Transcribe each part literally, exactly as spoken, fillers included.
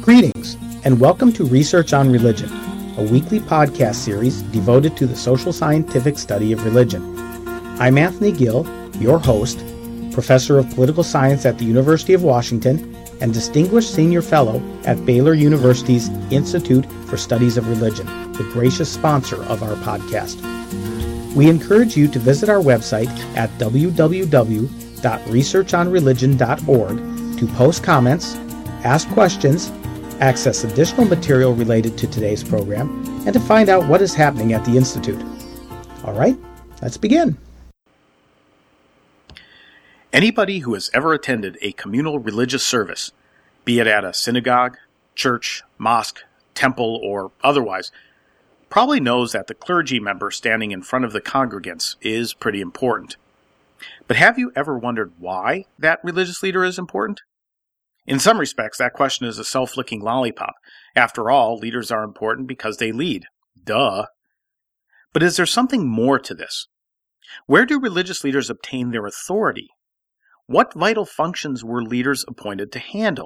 Greetings, and welcome to Research on Religion, a weekly podcast series devoted to the social scientific study of religion. I'm Anthony Gill, your host, Professor of Political Science at the University of Washington, and Distinguished Senior Fellow at Baylor University's Institute for Studies of Religion, the gracious sponsor of our podcast. We encourage you to visit our website at w w w dot research on religion dot org to post comments, ask questions, access additional material related to today's program, and to find out what is happening at the Institute. All right, let's begin. Anybody who has ever attended a communal religious service, be it at a synagogue, church, mosque, temple, or otherwise, probably knows that the clergy member standing in front of the congregants is pretty important. But have you ever wondered why that religious leader is important? In some respects, that question is a self-licking lollipop. After all, leaders are important because they lead. Duh. But is there something more to this? Where do religious leaders obtain their authority? What vital functions were leaders appointed to handle?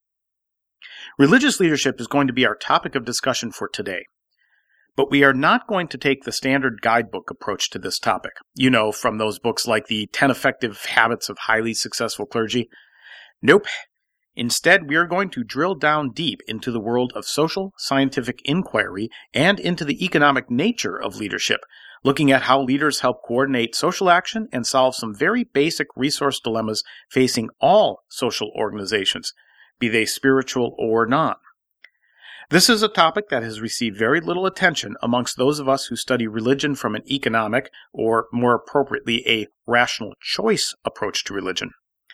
Religious leadership is going to be our topic of discussion for today. But we are not going to take the standard guidebook approach to this topic. You know, from those books like the ten Effective Habits of Highly Successful Clergy. Nope. Instead, we are going to drill down deep into the world of social scientific inquiry and into the economic nature of leadership, looking at how leaders help coordinate social action and solve some very basic resource dilemmas facing all social organizations, be they spiritual or not. This is a topic that has received very little attention amongst those of us who study religion from an economic, or more appropriately, a rational choice approach to religion.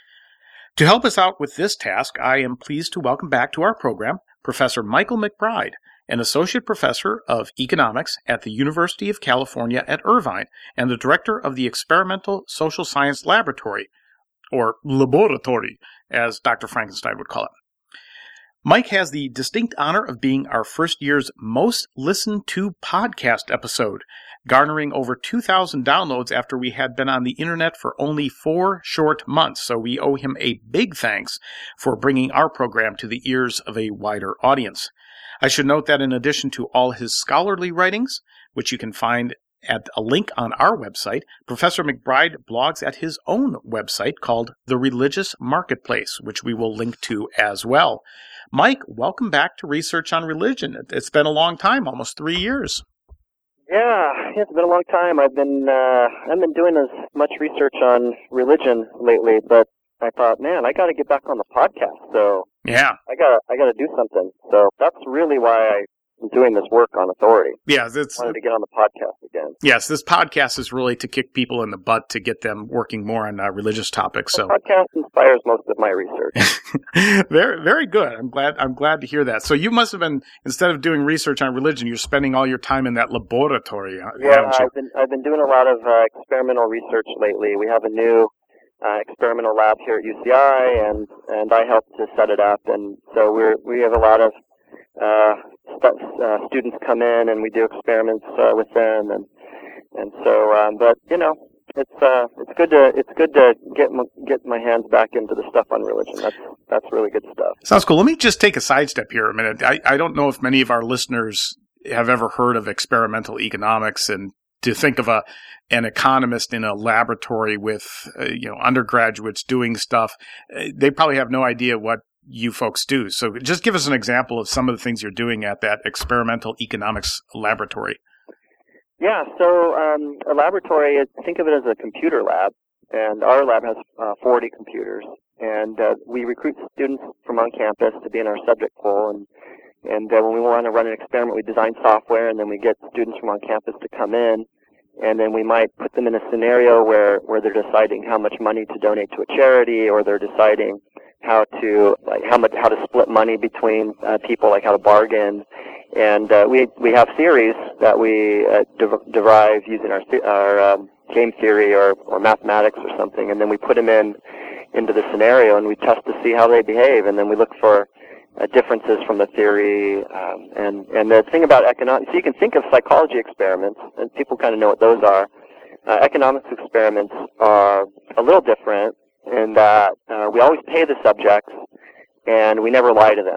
To help us out with this task, I am pleased to welcome back to our program Professor Michael McBride, an Associate Professor of Economics at the University of California at Irvine and the Director of the Experimental Social Science Laboratory, or Laboratory, as Doctor Frankenstein would call it. Mike has the distinct honor of being our first year's most listened to podcast episode, garnering over two thousand downloads after we had been on the internet for only four short months, so we owe him a big thanks for bringing our program to the ears of a wider audience. I should note that in addition to all his scholarly writings, which you can find at a link on our website, Professor McBride blogs at his own website called The Religious Marketplace, which we will link to as well. Mike, welcome back to Research on Religion. It's been a long time, almost three years. Yeah, it's been a long time. I've been uh, I've been doing as much research on religion lately, but I thought, man, I got to get back on the podcast. So yeah, I got I got to do something. So that's really why I'm doing this work on authority. Yeah, it's, I wanted to get on the podcast again. Yes, this podcast is really to kick people in the butt to get them working more on uh, religious topics. The so podcast inspires most of my research. very, very good. I'm glad. I'm glad to hear that. So you must have been, instead of doing research on religion, you're spending all your time in that laboratory. Yeah, I've been I've been doing a lot of uh, experimental research lately. We have a new uh, experimental lab here at U C I, and and I helped to set it up, and so we're we have a lot of Uh, st- uh, students come in and we do experiments uh, with them, and and so. Um, but you know, it's uh, it's good to it's good to get m- get my hands back into the stuff on religion. That's that's really good stuff. Sounds cool. Let me just take a sidestep here a minute. I, I don't know if many of our listeners have ever heard of experimental economics, and to think of a an economist in a laboratory with uh, you know undergraduates doing stuff, uh, they probably have no idea what you folks do. So just give us an example of some of the things you're doing at that experimental economics laboratory. Yeah, so um, a laboratory, think of it as a computer lab, and our lab has uh, forty computers, and uh, we recruit students from on campus to be in our subject pool, and and uh, when we want to run an experiment, we design software, and then we get students from on campus to come in, and then we might put them in a scenario where, where they're deciding how much money to donate to a charity, or they're deciding how to like how much how to split money between uh, people, like how to bargain, and uh, we we have theories that we uh, de- derive using our our um, game theory or, or mathematics or something, and then we put them in into the scenario and we test to see how they behave, and then we look for uh, differences from the theory, um, and and the thing about economics, so you can think of psychology experiments, and people kind of know what those are. Uh, economics experiments are a little different in that uh, we always pay the subjects, and we never lie to them.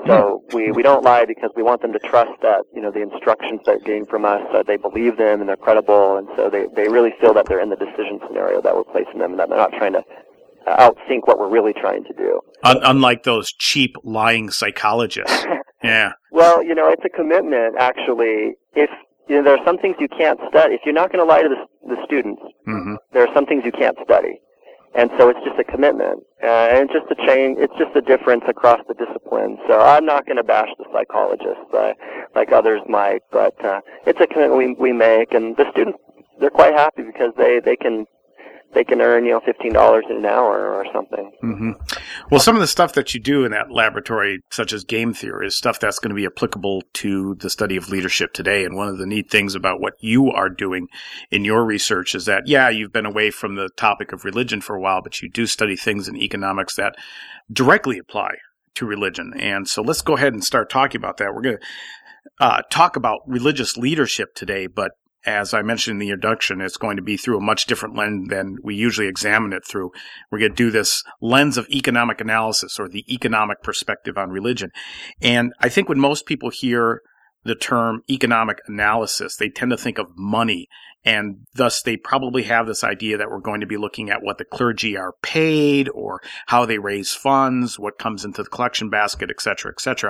So we, we don't lie because we want them to trust that, you know, the instructions they're getting from us, uh, they believe them and they're credible, and so they, they really feel that they're in the decision scenario that we're placing them and that they're not trying to outthink what we're really trying to do. Un- unlike those cheap lying psychologists. Yeah. Well, you know, it's a commitment, actually. If you know, there are some things you can't study. If you're not going to lie to the, the students, mm-hmm. there are some things you can't study. And so it's just a commitment. Uh, and it's just a change, it's just a difference across the disciplines. So I'm not going to bash the psychologists uh, like others might, but uh, it's a commitment we, we make. And the students, they're quite happy because they, they can they can earn, you know, fifteen dollars an hour or something. Mm-hmm. Well, some of the stuff that you do in that laboratory, such as game theory, is stuff that's going to be applicable to the study of leadership today. And one of the neat things about what you are doing in your research is that, yeah, you've been away from the topic of religion for a while, but you do study things in economics that directly apply to religion. And so let's go ahead and start talking about that. We're going to uh, talk about religious leadership today, but as I mentioned in the introduction, it's going to be through a much different lens than we usually examine it through. We're going to do this lens of economic analysis, or the economic perspective on religion. And I think when most people hear the term economic analysis, they tend to think of money, and thus they probably have this idea that we're going to be looking at what the clergy are paid, or how they raise funds, what comes into the collection basket, et cetera, et cetera.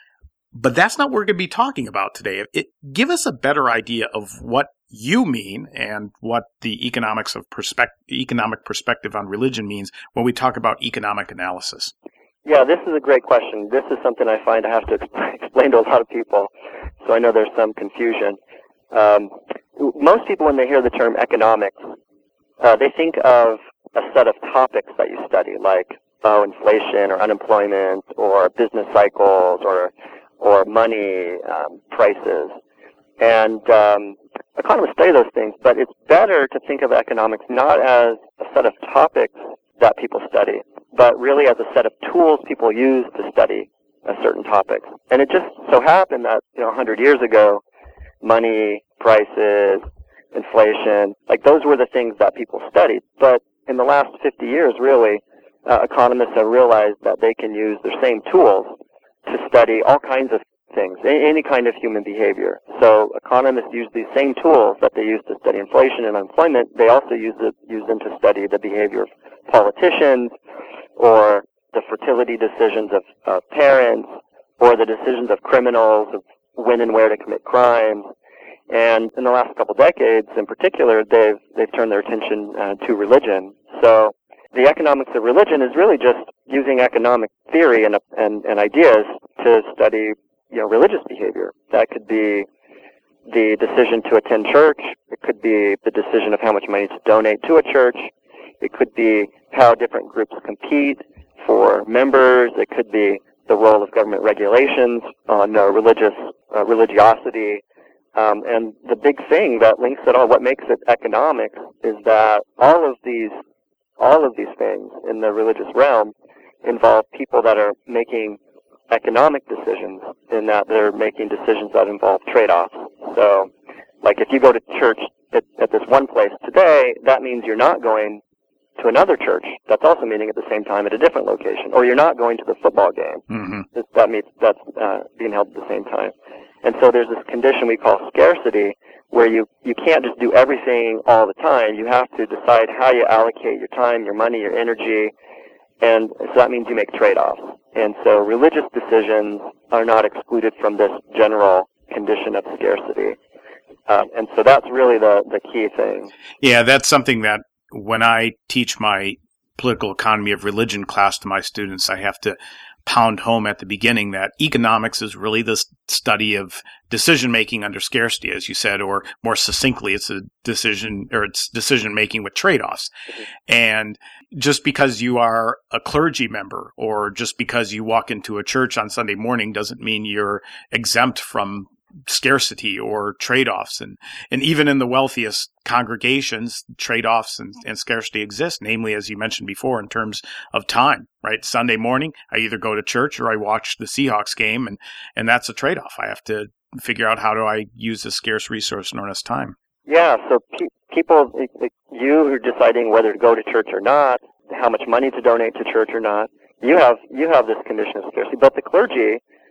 But that's not what we're going to be talking about today. It, give us a better idea of what you mean and what the economics of perspective, economic perspective on religion means when we talk about economic analysis. Yeah, this is a great question. This is something I find I have to explain to a lot of people, so I know there's some confusion. Um, most people, when they hear the term economics, uh, they think of a set of topics that you study, like oh, inflation or unemployment or business cycles or or money um, prices. And um, economists study those things, but it's better to think of economics not as a set of topics that people study, but really as a set of tools people use to study a certain topic. And it just so happened that, you know, one hundred years ago, money, prices, inflation, like those were the things that people studied. But in the last fifty years, really, uh, economists have realized that they can use the same tools to study all kinds of things, any kind of human behavior. So economists use these same tools that they use to study inflation and unemployment. They also use, it, use them to study the behavior of politicians, or the fertility decisions of uh, parents, or the decisions of criminals, of when and where to commit crimes. And in the last couple decades, in particular, they've they've turned their attention uh, to religion. So the economics of religion is really just using economic theory and and, and ideas to study, you know, religious behavior. That could be the decision to attend church. It could be the decision of how much money to donate to a church. It could be how different groups compete for members. It could be the role of government regulations on uh, religious uh, religiosity. Um, and the big thing that links it all, what makes it economics, is that all of these all of these things in the religious realm involve people that are making economic decisions, in that they're making decisions that involve trade-offs. So, like if you go to church at, at this one place today, that means you're not going to another church that's also meeting at the same time at a different location, or you're not going to the football game mm-hmm. that meets that's uh, being held at the same time. And so there's this condition we call scarcity, where you, you can't just do everything all the time. You have to decide how you allocate your time, your money, your energy, and so that means you make trade-offs. And so religious decisions are not excluded from this general condition of scarcity. Um, and so that's really the, the key thing. Yeah, that's something that when I teach my political economy of religion class to my students, I have to pound home at the beginning that economics is really the study of decision-making under scarcity, as you said, or more succinctly, it's a decision, or it's decision-making with trade-offs. Mm-hmm. And just because you are a clergy member, or just because you walk into a church on Sunday morning, doesn't mean you're exempt from scarcity or trade-offs. And, and even in the wealthiest congregations, trade-offs and, and scarcity exist, namely, as you mentioned before, in terms of time, right? Sunday morning, I either go to church or I watch the Seahawks game, and, and that's a trade-off. I have to figure out how do I use this scarce resource known as time. Yeah, so pe- people, you who are deciding whether to go to church or not, how much money to donate to church or not, you have you have this condition of scarcity. But the clergy,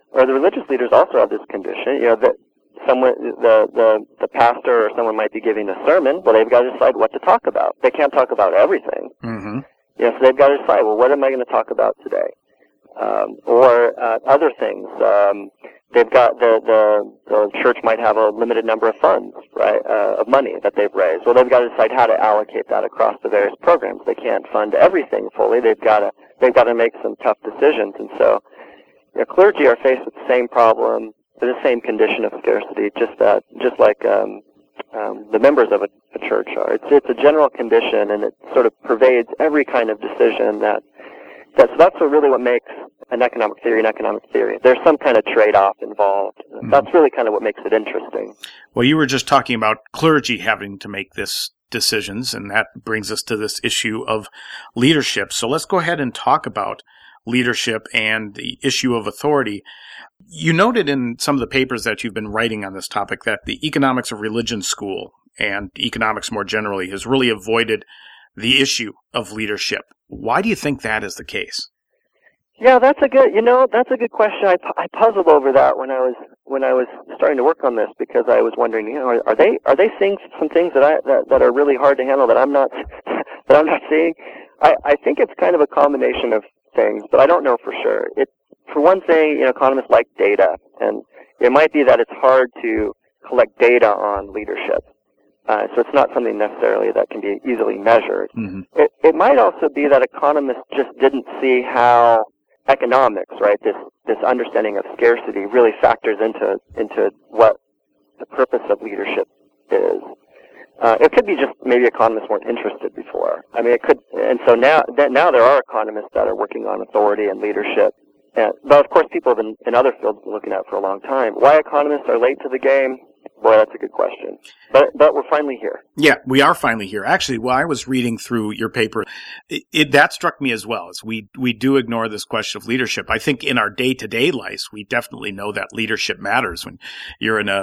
or the religious leaders also have this condition, you know, that someone, the, the, the pastor or someone might be giving a sermon, well, they've got to decide what to talk about. They can't talk about everything. Mm-hmm. You know, so they've got to decide, well, what am I going to talk about today? Um, or uh, other things. Um, they've got the, the the church might have a limited number of funds, right, uh, of money that they've raised. Well, they've got to decide how to allocate that across the various programs. They can't fund everything fully. They've got to they've got to make some tough decisions. And so, you know, clergy are faced with the same problem, the same condition of scarcity, just that, just like um, um, the members of a, a church are. It's it's a general condition, and it sort of pervades every kind of decision that. That's, that's what really what makes an economic theory an economic theory. There's some kind of trade-off involved. Mm-hmm. That's really kind of what makes it interesting. Well, you were just talking about clergy having to make this decisions, and that brings us to this issue of leadership. So let's go ahead and talk about leadership and the issue of authority. You noted in some of the papers that you've been writing on this topic that the Economics of Religion School and economics more generally has really avoided the issue of leadership. Why do you think that is the case? Yeah, that's a good, you know, that's a good question. I, I puzzled over that when I was when I was starting to work on this, because I was wondering, you know, are, are they are they seeing some things that I that, that are really hard to handle that I'm not that I'm not seeing? I, I think it's kind of a combination of things, but I don't know for sure. It for one thing, you know, economists like data, and it might be that it's hard to collect data on leadership. Uh, so it's not something necessarily that can be easily measured. Mm-hmm. It, it might also be that economists just didn't see how economics, right, this this understanding of scarcity really factors into into what the purpose of leadership is. Uh, it could be just maybe economists weren't interested before. I mean, it could, and so now that now there are economists that are working on authority and leadership. And, but of course, people have been, in other fields been looking at it for a long time. Why economists are late to the game? Boy, that's a good question. But but we're finally here. Yeah, we are finally here. Actually, while I was reading through your paper, it, it, that struck me as well. As we we do ignore this question of leadership. I think in our day-to-day lives, we definitely know that leadership matters. When you're in a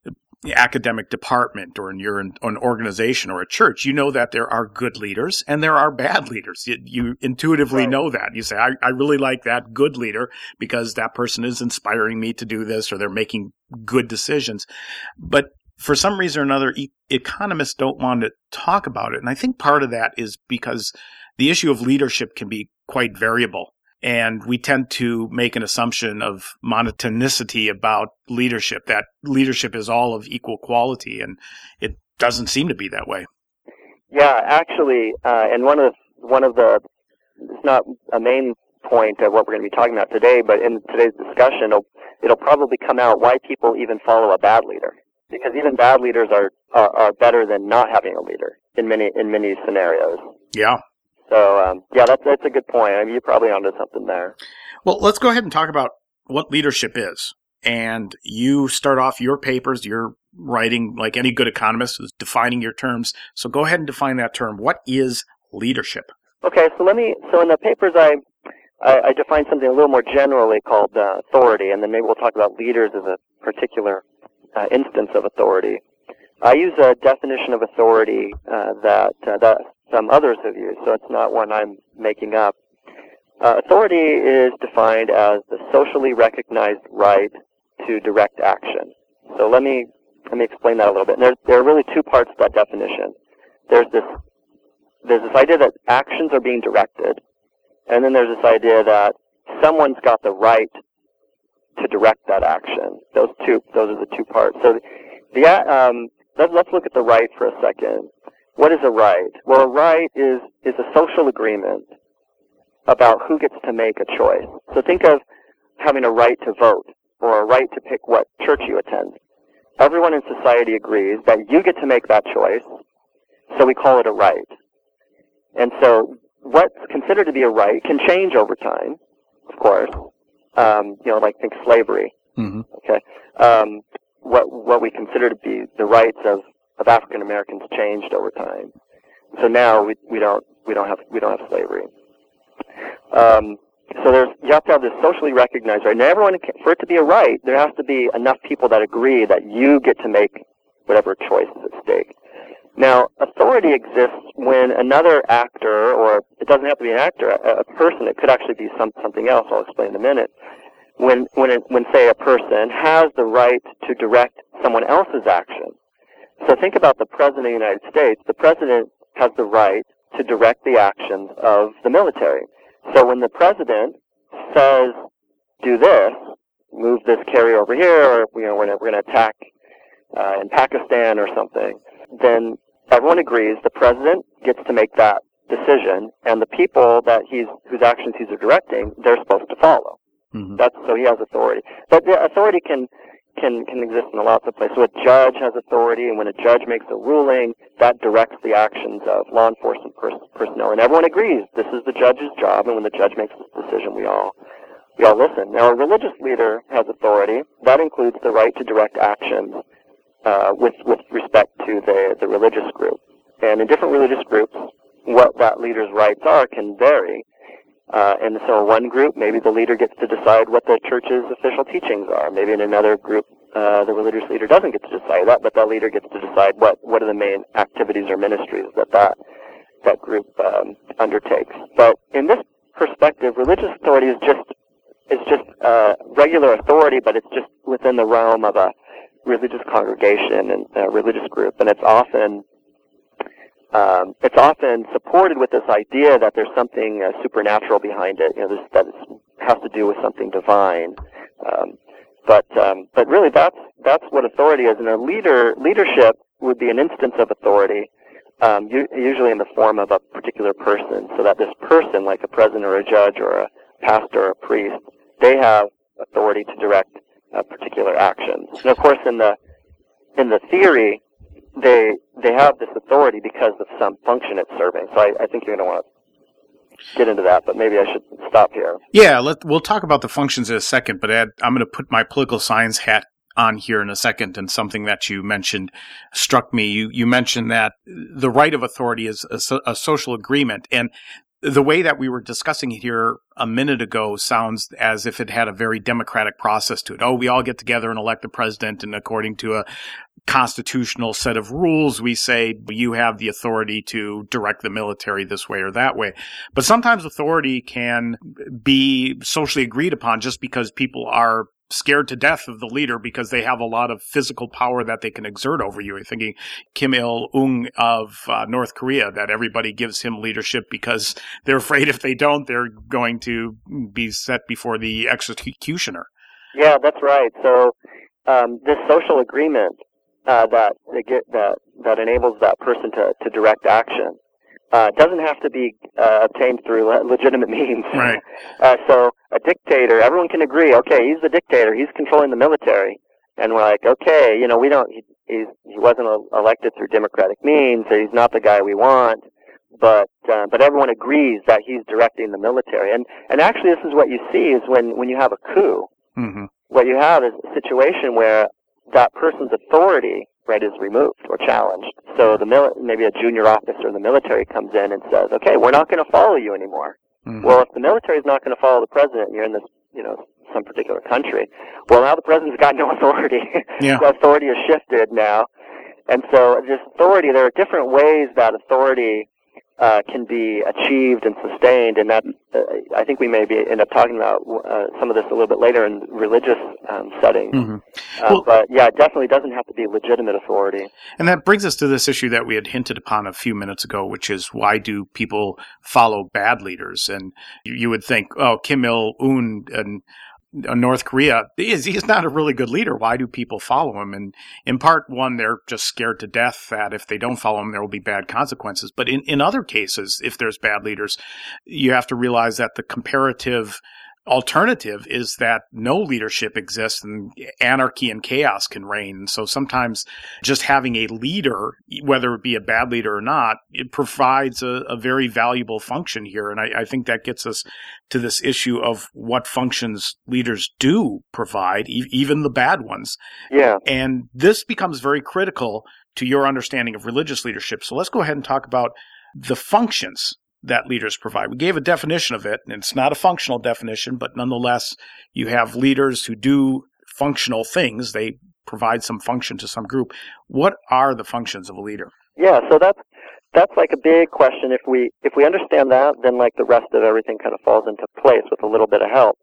academic department, or in you're in an organization or a church, you know that there are good leaders and there are bad leaders. You, you intuitively right. know that. You say, I, I really like that good leader because that person is inspiring me to do this, or they're making good decisions. But for some reason or another, e- economists don't want to talk about it. And I think part of that is because the issue of leadership can be quite variable. And we tend to make an assumption of monotonicity about leadership, that leadership is all of equal quality, and it doesn't seem to be that way. Yeah, actually, uh, and one of the, one of the, it's not a main point of what we're going to be talking about today, but in today's discussion, it'll, it'll probably come out why people even follow a bad leader. Because even bad leaders are, are, are better than not having a leader in many, in many scenarios. Yeah. So, um, yeah, that's that's a good point. I mean, you're probably onto something there. Well, let's go ahead and talk about what leadership is. And you start off your papers, you're writing like any good economist, is defining your terms. So go ahead and define that term. What is leadership? Okay, so let me, so in the papers I, I, I define something a little more generally called uh, authority, and then maybe we'll talk about leaders as a particular uh, instance of authority. I use a definition of authority uh, that uh, that some others have used, so it's not one I'm making up. Uh, authority is defined as the socially recognized right to direct action. So let me let me explain that a little bit. And there, there are really two parts to that definition. There's this there's this idea that actions are being directed, and then there's this idea that someone's got the right to direct that action. Those two those are the two parts. So the um, let, let's look at the right for a second. What is a right? Well, a right is, is a social agreement about who gets to make a choice. So think of having a right to vote, or a right to pick what church you attend. Everyone in society agrees that you get to make that choice, so we call it a right. And so what's considered to be a right can change over time, of course. Um, you know, like think slavery. Mm-hmm. Okay. Um, what what we consider to be the rights of of African Americans changed over time. So now we we don't we don't have we don't have slavery. Um, so there's you have to have this socially recognized right. Now everyone, for it to be a right, there has to be enough people that agree that you get to make whatever choice is at stake. Now authority exists when another actor, or it doesn't have to be an actor, a, a person. It could actually be some something else. I'll explain in a minute. when, when, it, when say, a person has the right to direct someone else's action. So think about the President of the United States. The President has the right to direct the actions of the military. So when the President says, do this, move this carrier over here, or you know, we're going to attack uh, in Pakistan or something, then everyone agrees the President gets to make that decision, and the people that he's whose actions he's directing, they're supposed to follow. Mm-hmm. That's so he has authority. But the authority can can can exist in lots of places. So a judge has authority, and when a judge makes a ruling, that directs the actions of law enforcement pers- personnel, and everyone agrees this is the judge's job. And when the judge makes this decision, we all we all listen. Now, a religious leader has authority. That includes the right to direct actions uh, with with respect to the the religious group. And in different religious groups, what that leader's rights are can vary. Uh, and so in one group, maybe the leader gets to decide what the church's official teachings are. Maybe in another group, uh, the religious leader doesn't get to decide that, but that leader gets to decide what, what are the main activities or ministries that that, that group um, undertakes. But in this perspective, religious authority is just is just uh, regular authority, but it's just within the realm of a religious congregation and a religious group, and it's often Um, it's often supported with this idea that there's something uh, supernatural behind it, you know, this, that it has to do with something divine. Um, but um, but really, that's that's what authority is. And a leader leadership would be an instance of authority, um, u- usually in the form of a particular person. So that this person, like a president or a judge or a pastor or a priest, they have authority to direct uh, particular actions. And of course, in the in the theory, they they have this authority because of some function it's serving. So I, I think you're going to want to get into that, but maybe I should stop here. Yeah, let, we'll talk about the functions in a second, but Ed, I'm going to put my political science hat on here in a second, and something that you mentioned struck me. You, you mentioned that the right of authority is a, a social agreement, and the way that we were discussing it here a minute ago sounds as if it had a very democratic process to it. Oh, we all get together and elect a president, and according to a constitutional set of rules, we say you have the authority to direct the military this way or that way. But sometimes authority can be socially agreed upon just because people are scared to death of the leader because they have a lot of physical power that they can exert over you. I'm thinking Kim Il-sung of uh, North Korea, that everybody gives him leadership because they're afraid if they don't, they're going to be set before the executioner. Yeah, that's right. So um, this social agreement uh, that they get, that that enables that person to, to direct action uh, doesn't have to be uh, obtained through legitimate means. Right. Uh, so a dictator, everyone can agree, okay, he's the dictator, he's controlling the military. And we're like, okay, you know, we don't, he, he's, he wasn't elected through democratic means, so he's not the guy we want, but, uh, but everyone agrees that he's directing the military. And, and actually this is what you see is when, when you have a coup, mm-hmm. what you have is a situation where that person's authority, right, is removed or challenged. So the mil- maybe a junior officer in the military comes in and says, okay, we're not going to follow you anymore. Mm-hmm. Well, if the military is not going to follow the president, and you're in this, you know, some particular country, well, now the president's got no authority. Yeah. The authority has shifted now. And so this authority, there are different ways that authority uh, can be achieved and sustained, and that uh, I think we may be end up talking about uh, some of this a little bit later in religious um, settings. Mm-hmm. Uh, well, but yeah, it definitely doesn't have to be legitimate authority. And that brings us to this issue that we had hinted upon a few minutes ago, which is why do people follow bad leaders? And you would think, oh, Kim Il-sung and North Korea, is he's not a really good leader. Why do people follow him? And in part, one, they're just scared to death that if they don't follow him, there will be bad consequences. But in, in other cases, if there's bad leaders, you have to realize that the comparative alternative is that no leadership exists and anarchy and chaos can reign. So sometimes just having a leader, whether it be a bad leader or not, it provides a, a very valuable function here. And I, I think that gets us to this issue of what functions leaders do provide, e- even the bad ones. Yeah. And this becomes very critical to your understanding of religious leadership. So let's go ahead and talk about the functions that leaders provide. We gave a definition of it, and it's not a functional definition, but nonetheless, you have leaders who do functional things. They provide some function to some group. What are the functions of a leader? Yeah, so that's that's like a big question. If we if we understand that, then like the rest of everything kind of falls into place with a little bit of help.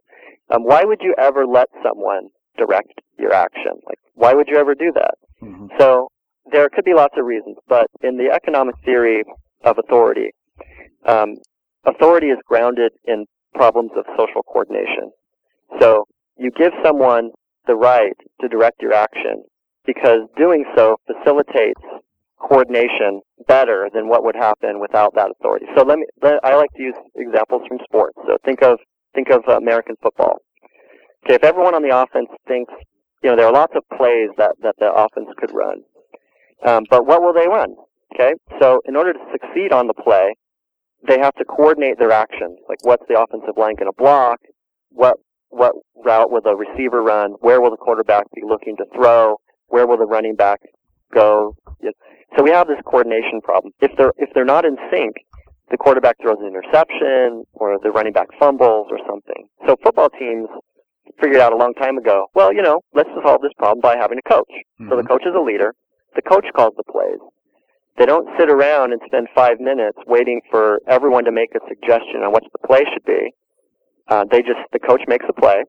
Um, why would you ever let someone direct your action? Like, why would you ever do that? Mm-hmm. So there could be lots of reasons, but in the economic theory of authority, um, authority is grounded in problems of social coordination. So you give someone the right to direct your action because doing so facilitates coordination better than what would happen without that authority. So let me, let, I like to use examples from sports. So think of, think of American football. Okay, if everyone on the offense thinks, you know, there are lots of plays that, that the offense could run. Um, but what will they run? Okay, so in order to succeed on the play, they have to coordinate their actions. Like, what's the offensive line going to block? What what route will the receiver run? Where will the quarterback be looking to throw? Where will the running back go? So we have this coordination problem. If they're if they're not in sync, the quarterback throws an interception, or the running back fumbles, or something. So football teams figured out a long time ago, well, you know, let's solve this problem by having a coach. Mm-hmm. So the coach is a leader. The coach calls the plays. They don't sit around and spend five minutes waiting for everyone to make a suggestion on what the play should be. Uh, they just, the coach makes a play.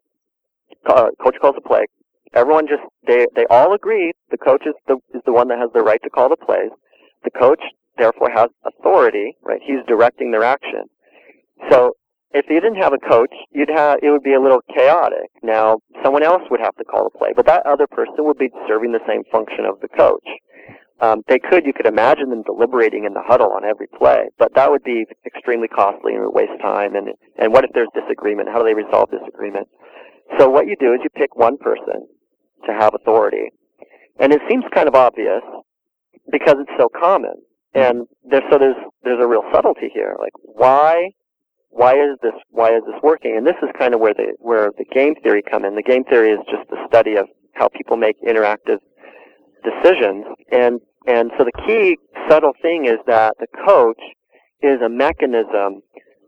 Uh, coach calls a play. Everyone just, they, they all agree the coach is the, is the one that has the right to call the plays. The coach, therefore, has authority, right? He's directing their action. So, if you didn't have a coach, you'd have, it would be a little chaotic. Now, someone else would have to call the play, but that other person would be serving the same function of the coach. Um, they could, you could imagine them deliberating in the huddle on every play, but that would be extremely costly and would waste time. And, and what if there's disagreement? How do they resolve disagreement? So what you do is you pick one person to have authority. And it seems kind of obvious because it's so common. And there's, so there's, there's a real subtlety here. Like, why, why is this, why is this working? And this is kind of where the, where the game theory come in. The game theory is just the study of how people make interactive decisions. And, and so the key subtle thing is that the coach is a mechanism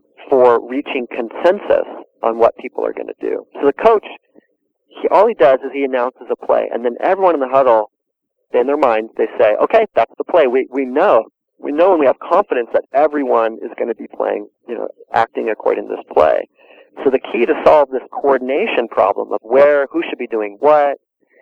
for reaching consensus on what people are going to do. So the coach, he, all he does is he announces a play, and then everyone in the huddle, in their minds, they say, okay, that's the play. We, we know. We know and we have confidence that everyone is going to be playing, you know, acting according to this play. So the key to solve this coordination problem of where, who should be doing what,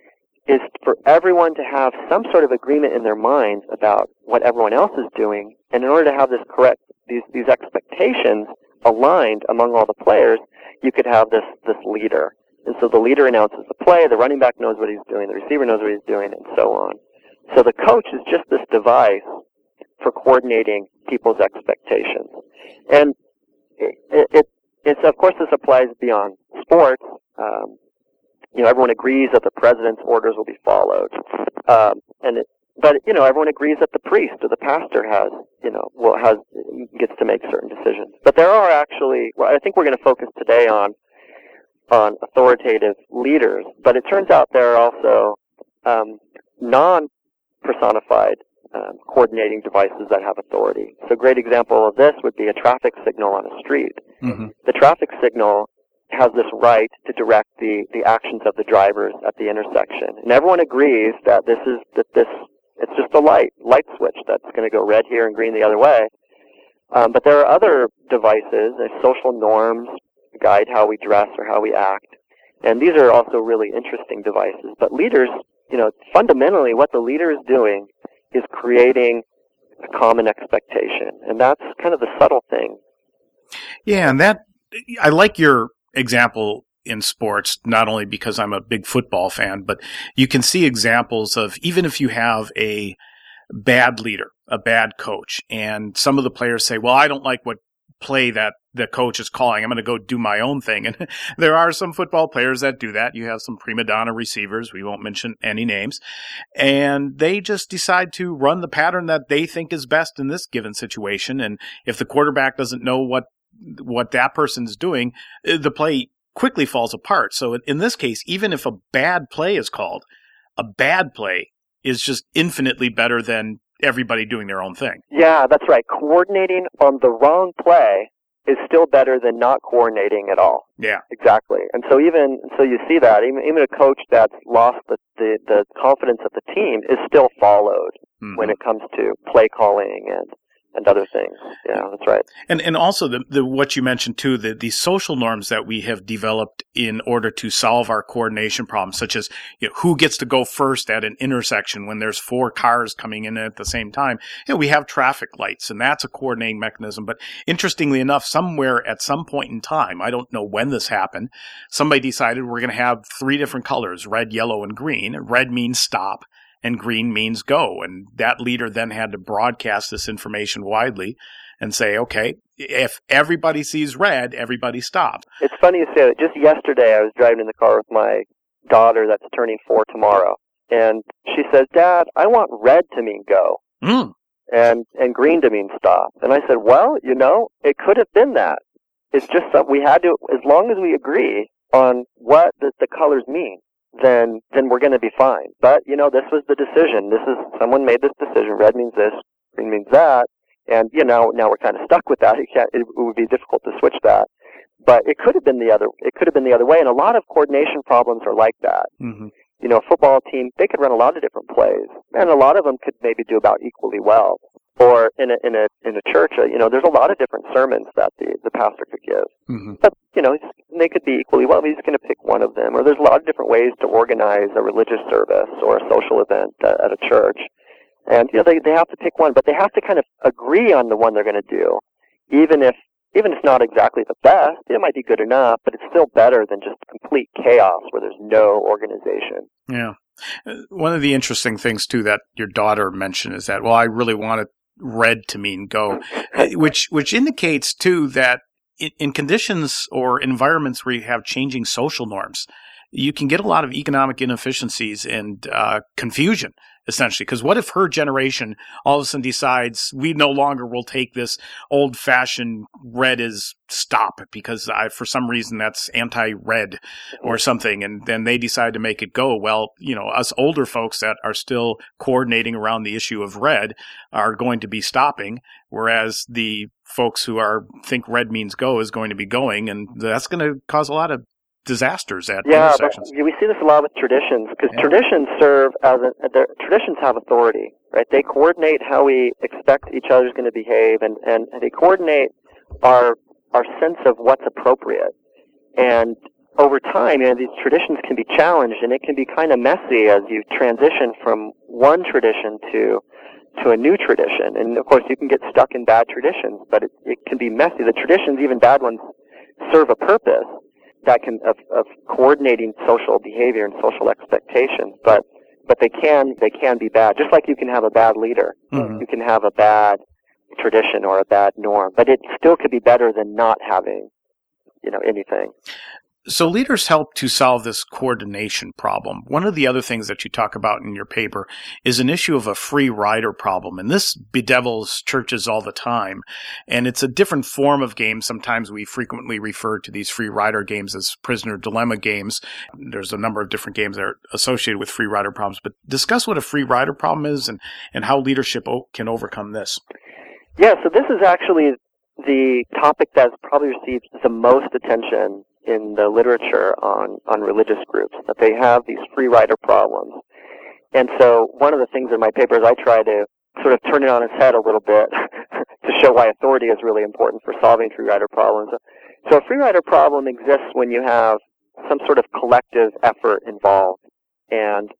is for everyone to have some sort of agreement in their minds about what everyone else is doing. And in order to have this correct, these, these expectations aligned among all the players, you could have this, this leader. And so the leader announces the play, the running back knows what he's doing, the receiver knows what he's doing, and so on. So the coach is just this device for coordinating people's expectations. And it, it, it's, of course, this applies beyond sports. Um, you know, everyone agrees that the president's orders will be followed. Um, and it, but, you know, everyone agrees that the priest or the pastor has, you know, will, has, gets to make certain decisions. But there are actually, well, I think we're going to focus today on, on authoritative leaders. But it turns out there are also, um, non-personified Um, coordinating devices that have authority. So a great example of this would be a traffic signal on a street. Mm-hmm. The traffic signal has this right to direct the, the actions of the drivers at the intersection. And everyone agrees that this is, that this, it's just a light, light switch that's going to go red here and green the other way. Um, but there are other devices, uh, social norms, guide how we dress or how we act. And these are also really interesting devices. But leaders, you know, fundamentally what the leader is doing is creating a common expectation. And that's kind of the subtle thing. Yeah, and that, I like your example in sports, not only because I'm a big football fan, but you can see examples of, even if you have a bad leader, a bad coach, and some of the players say, well, I don't like what play that the coach is calling. I'm going to go do my own thing. And there are some football players that do that. You have some prima donna receivers. We won't mention any names. And they just decide to run the pattern that they think is best in this given situation. And if the quarterback doesn't know what, what that person's doing, the play quickly falls apart. So in this case, even if a bad play is called, a bad play is just infinitely better than everybody doing their own thing. Yeah, that's right. Coordinating on the wrong play is still better than not coordinating at all. Yeah. Exactly. And so even, so you see that, even, even a coach that's lost the, the, the confidence of the team is still followed mm-hmm. when it comes to play calling and, and other things. Yeah, that's right. And and also the, the what you mentioned too, the, the social norms that we have developed in order to solve our coordination problems, such as, you know, who gets to go first at an intersection when there's four cars coming in at the same time. You know, we have traffic lights, and that's a coordinating mechanism. But interestingly enough, somewhere at some point in time, I don't know when this happened, somebody decided we're going to have three different colors, red, yellow, and green. Red means stop, and green means go. And that leader then had to broadcast this information widely and say, okay, if everybody sees red, everybody stop. It's funny you say that. Just yesterday, I was driving in the car with my daughter that's turning four tomorrow, and she says, Dad, I want red to mean go, Mm. and, and green to mean stop. And I said, well, you know, it could have been that. It's just that we had to, as long as we agree on what the, the colors mean, then then we're going to be fine. But, you know, this was the decision. This is, someone made this decision. Red means this, green means that. And, you know, now we're kind of stuck with that. You can't, it, it would be difficult to switch that. But it could have been the other, it could have been the other way. And a lot of coordination problems are like that. Mm-hmm. You know, a football team, they could run a lot of different plays. And a lot of them could maybe do about equally well. Or in a, in a, in a church, uh, you know, there's a lot of different sermons that the, the pastor could give. Mm-hmm. But, you know, they could be equally well. He's going to pick one of them. Or there's a lot of different ways to organize a religious service or a social event uh, at a church. And, you know, they, they have to pick one, but they have to kind of agree on the one they're going to do. Even if, even if it's not exactly the best, it might be good enough, but it's still better than just complete chaos where there's no organization. Yeah. One of the interesting things, too, that your daughter mentioned is that, well, I really wanted red to mean go, which which indicates, too, that in, in conditions or environments where you have changing social norms, you can get a lot of economic inefficiencies and uh, confusion, essentially. Because what if her generation all of a sudden decides we no longer will take this old-fashioned red is stop because I, for some reason that's anti-red or something, and then they decide to make it go. Well, you know, us older folks that are still coordinating around the issue of red are going to be stopping, whereas the folks who are think red means go is going to be going, and that's going to cause a lot of disasters at yeah, intersections. But we see this a lot with traditions, because yeah. traditions serve as a, traditions have authority, right? They coordinate how we expect each other's going to behave, and, and, and they coordinate our our sense of what's appropriate. And over time, you know, these traditions can be challenged, and it can be kind of messy as you transition from one tradition to to a new tradition. And of course, you can get stuck in bad traditions, but it, it can be messy. The traditions, even bad ones, serve a purpose that can of, of coordinating social behavior and social expectations, but but they can they can be bad. Just like you can have a bad leader, mm-hmm. you can have a bad tradition or a bad norm, but it still could be better than not having, you know, anything. So leaders help to solve this coordination problem. One of the other things that you talk about in your paper is an issue of a free rider problem. And this bedevils churches all the time. And it's a different form of game. Sometimes we frequently refer to these free rider games as prisoner dilemma games. There's a number of different games that are associated with free rider problems. But discuss what a free rider problem is and, and how leadership o- can overcome this. Yeah, so this is actually the topic that's probably received the most attention in the literature on, on religious groups, that they have these free rider problems. And so one of the things in my paper is I try to sort of turn it on its head a little bit to show why authority is really important for solving free rider problems. So a free rider problem exists when you have some sort of collective effort involved, and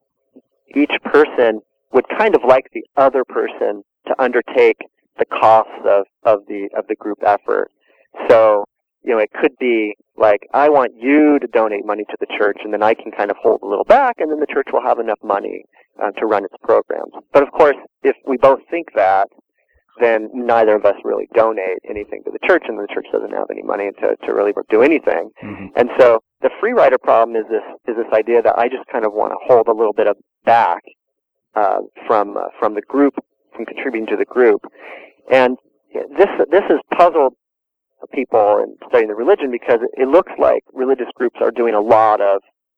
each person would kind of like the other person to undertake the costs of, of the of the group effort. So, you know, it could be like, I want you to donate money to the church, and then I can kind of hold a little back, and then the church will have enough money uh, to run its programs. But of course, if we both think that, then neither of us really donate anything to the church, and the church doesn't have any money to, to really do anything. Mm-hmm. And so the free rider problem is this is this idea that I just kind of want to hold a little bit of back uh, from uh, from the group, from contributing to the group. And this this has puzzled people in studying the religion, because it, it looks like religious groups are doing a lot of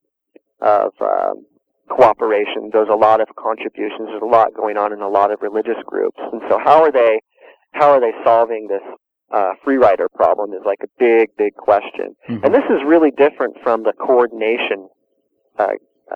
of um, cooperation. There's a lot of contributions. There's a lot going on in a lot of religious groups. And so, how are they how are they solving this uh, free rider problem? Is like a big big question. Mm-hmm. And this is really different from the coordination uh,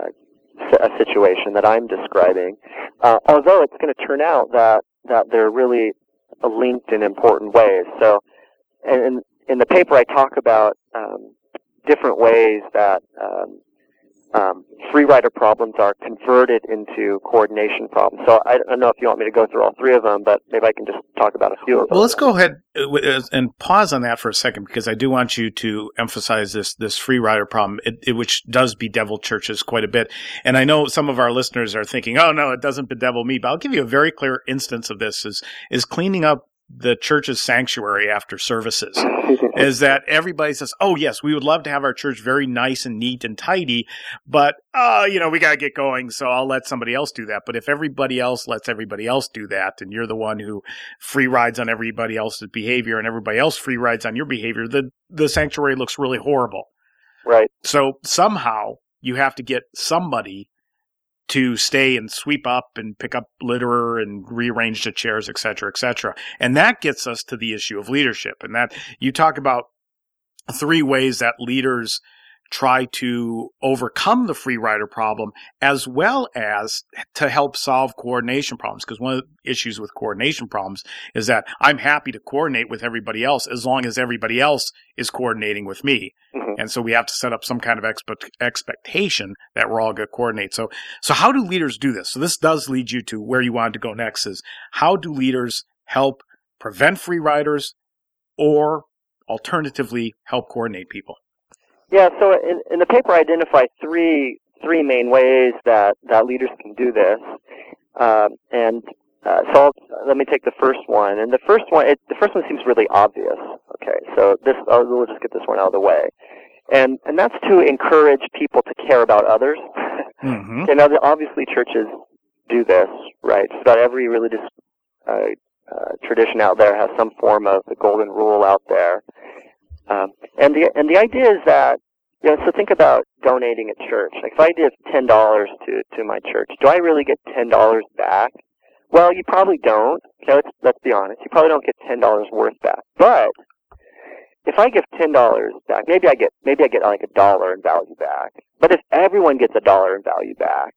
uh, a situation that I'm describing. Uh, although it's going to turn out that that they're really linked in important ways. So, and in, in the paper, I talk about um, different ways that um, um, free rider problems are converted into coordination problems. So I don't know if you want me to go through all three of them, but maybe I can just talk about a few of them. Well, let's go ahead and pause on that for a second, because I do want you to emphasize this this free rider problem, it, it, which does bedevil churches quite a bit. And I know some of our listeners are thinking, oh, no, it doesn't bedevil me. But I'll give you a very clear instance of this is is cleaning up the church's sanctuary after services. Is that everybody says, oh, yes, we would love to have our church very nice and neat and tidy, but, uh, you know, we got to get going, so I'll let somebody else do that. But if everybody else lets everybody else do that, and you're the one who free rides on everybody else's behavior and everybody else free rides on your behavior, the, the sanctuary looks really horrible. Right. So somehow you have to get somebody to stay and sweep up and pick up litter and rearrange the chairs, et cetera, et cetera. And that gets us to the issue of leadership. And that you talk about three ways that leaders try to overcome the free rider problem, as well as to help solve coordination problems. Because one of the issues with coordination problems is that I'm happy to coordinate with everybody else as long as everybody else is coordinating with me. Mm-hmm. And so we have to set up some kind of expe- expectation that we're all going to coordinate. So, so how do leaders do this? So this does lead you to where you wanted to go next, is how do leaders help prevent free riders, or alternatively help coordinate people? Yeah, so in, in the paper I identify three three main ways that, that leaders can do this. Um, and uh, so I'll, let me take the first one. And the first one, it, the first one seems really obvious. Okay, so this I'll, we'll just get this one out of the way. And and that's to encourage people to care about others. Mm-hmm. Okay, now obviously churches do this, right? Just about every religious uh, uh, tradition out there has some form of the golden rule out there. Um, and the and the idea is that, you know, so think about donating at church. Like if I give ten dollars to to my church, do I really get ten dollars back? Well, you probably don't. Okay, let's let's be honest. You probably don't get ten dollars worth back. But if I give ten dollars back, maybe I get maybe I get like a dollar in value back. But if everyone gets a dollar in value back,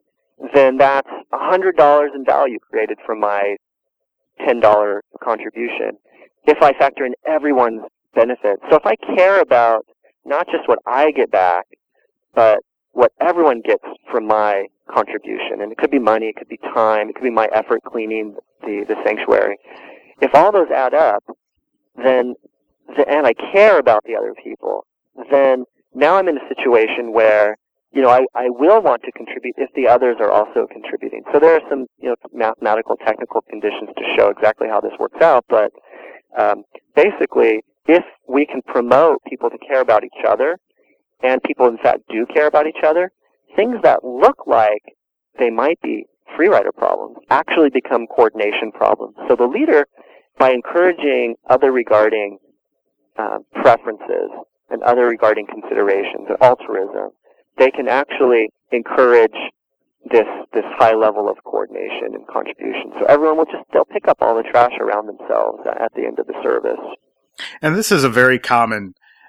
then that's a hundred dollars in value created from my ten dollar contribution. If I factor in everyone's benefits. So if I care about not just what I get back, but what everyone gets from my contribution, and it could be money, it could be time, it could be my effort cleaning the, the sanctuary. If all those add up, then, the, and I care about the other people, then now I'm in a situation where, you know, I, I will want to contribute if the others are also contributing. So there are some, you know, mathematical, technical conditions to show exactly how this works out, but um, basically, if we can promote people to care about each other, and people in fact do care about each other, things that look like they might be free rider problems actually become coordination problems. So the leader, by encouraging other regarding uh, preferences and other regarding considerations and altruism, they can actually encourage this this high level of coordination and contribution. So everyone will just, they'll pick up all the trash around themselves at the end of the service. And this is a very common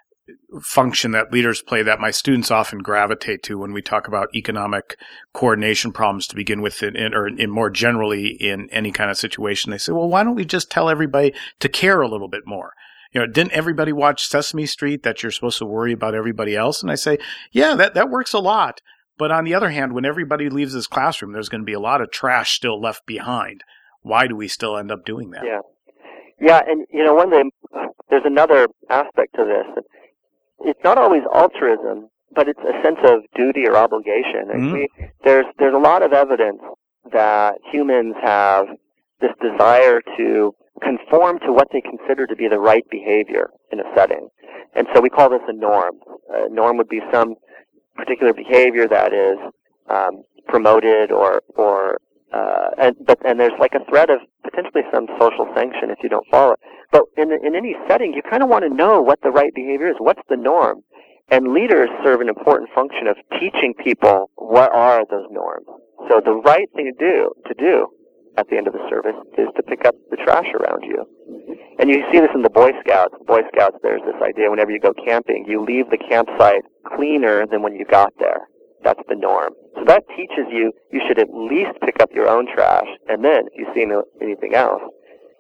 function that leaders play that my students often gravitate to when we talk about economic coordination problems to begin with, in, in, or in more generally in any kind of situation. They say, well, why don't we just tell everybody to care a little bit more? You know, didn't everybody watch Sesame Street that you're supposed to worry about everybody else? And I say, yeah, that, that works a lot. But on the other hand, when everybody leaves this classroom, there's going to be a lot of trash still left behind. Why do we still end up doing that? Yeah. Yeah, and, you know, one of the, there's another aspect to this. It's not always altruism, but it's a sense of duty or obligation. And mm-hmm. we, there's there's a lot of evidence that humans have this desire to conform to what they consider to be the right behavior in a setting. And so we call this a norm. A norm would be some particular behavior that is um, promoted or or Uh, and but and there's like a threat of potentially some social sanction if you don't follow it. But in in any setting, you kind of want to know what the right behavior is. What's the norm? And leaders serve an important function of teaching people what are those norms. So the right thing to do to do at the end of the service is to pick up the trash around you. And you see this in the Boy Scouts. The Boy Scouts, there's this idea: whenever you go camping, you leave the campsite cleaner than when you got there. That's the norm. So that teaches you you should at least pick up your own trash, and then if you see anything else,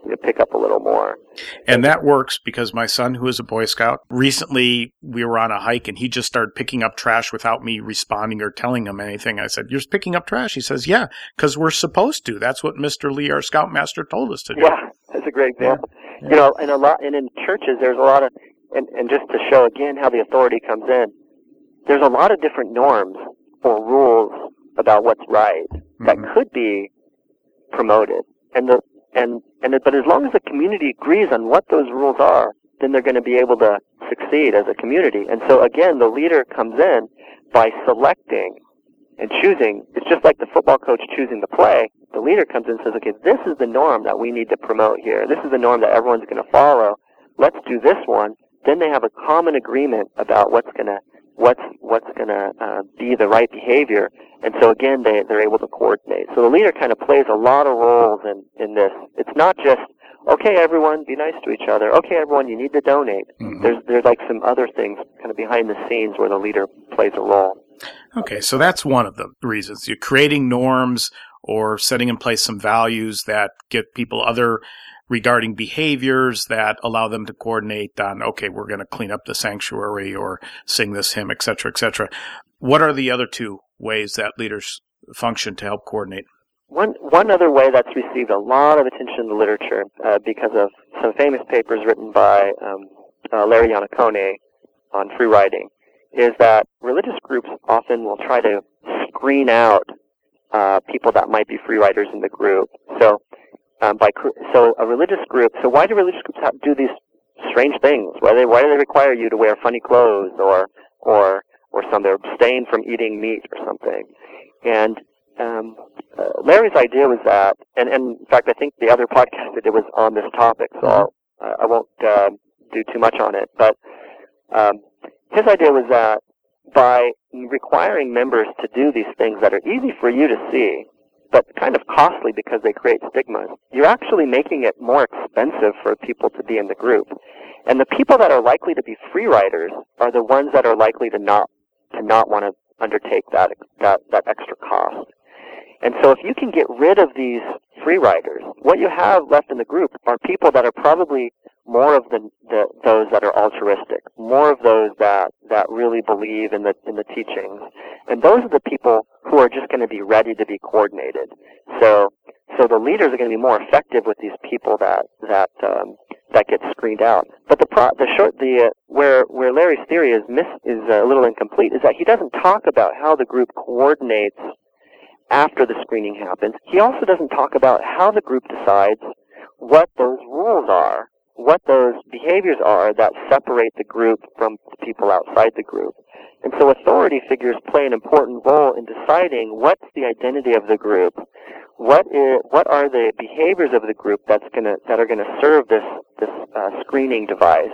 you know, pick up a little more. And that works because my son, who is a Boy Scout, recently we were on a hike and he just started picking up trash without me responding or telling him anything. I said, "You're just picking up trash?" He says, "Yeah, because we're supposed to. That's what Mister Lee, our Scoutmaster, told us to do." Yeah, that's a great example. Yeah. Yeah. You know, and a lot, and in churches, there's a lot of, and, and just to show again how the authority comes in, there's a lot of different norms or rules about what's right that mm-hmm. could be promoted. And the and and but as long as the community agrees on what those rules are, then they're going to be able to succeed as a community. And so again, the leader comes in by selecting and choosing. It's just like the football coach choosing the play. The leader comes in and says, "Okay, this is the norm that we need to promote here. This is the norm that everyone's going to follow. Let's do this one." Then they have a common agreement about what's going to what's what's going to uh, be the right behavior. And so again, they they're able to coordinate. So the leader kind of plays a lot of roles in in this. It's not just, "Okay, everyone, be nice to each other. Okay, everyone, you need to donate." Mm-hmm. There's there's like some other things kind of behind the scenes where the leader plays a role. Okay, so that's one of the reasons. You're creating norms or setting in place some values that get people other regarding behaviors that allow them to coordinate on, okay, we're going to clean up the sanctuary or sing this hymn, et cetera, et cetera. What are the other two ways that leaders function to help coordinate? One one other way that's received a lot of attention in the literature uh, because of some famous papers written by um, uh, Larry Iannacone on free riding is that religious groups often will try to screen out uh, people that might be free riders in the group. So um, by so a religious group. So why do religious groups have, do these strange things? Why they why do they require you to wear funny clothes or or or some they're abstain from eating meat or something? And um, uh, Larry's idea was that, and, and in fact, I think the other podcast that did was on this topic, so I'll, uh, I won't uh, do too much on it. But um, his idea was that by requiring members to do these things that are easy for you to see, but kind of costly because they create stigmas, you're actually making it more expensive for people to be in the group. And the people that are likely to be free riders are the ones that are likely to not to not want to undertake that that that extra cost. And so if you can get rid of these free riders, what you have left in the group are people that are probably more of the, the those that are altruistic, more of those that, that really believe in the in the teachings. And those are the people who are just going to be ready to be coordinated. So so the leaders are going to be more effective with these people that that um, that get screened out. But the pro, the short the uh, where where Larry's theory is miss is a little incomplete is that he doesn't talk about how the group coordinates after the screening happens. He also doesn't talk about how the group decides what those rules are, what those behaviors are that separate the group from the people outside the group. And so authority figures play an important role in deciding what's the identity of the group, what is, what are the behaviors of the group that's gonna that are gonna serve this this uh, screening device.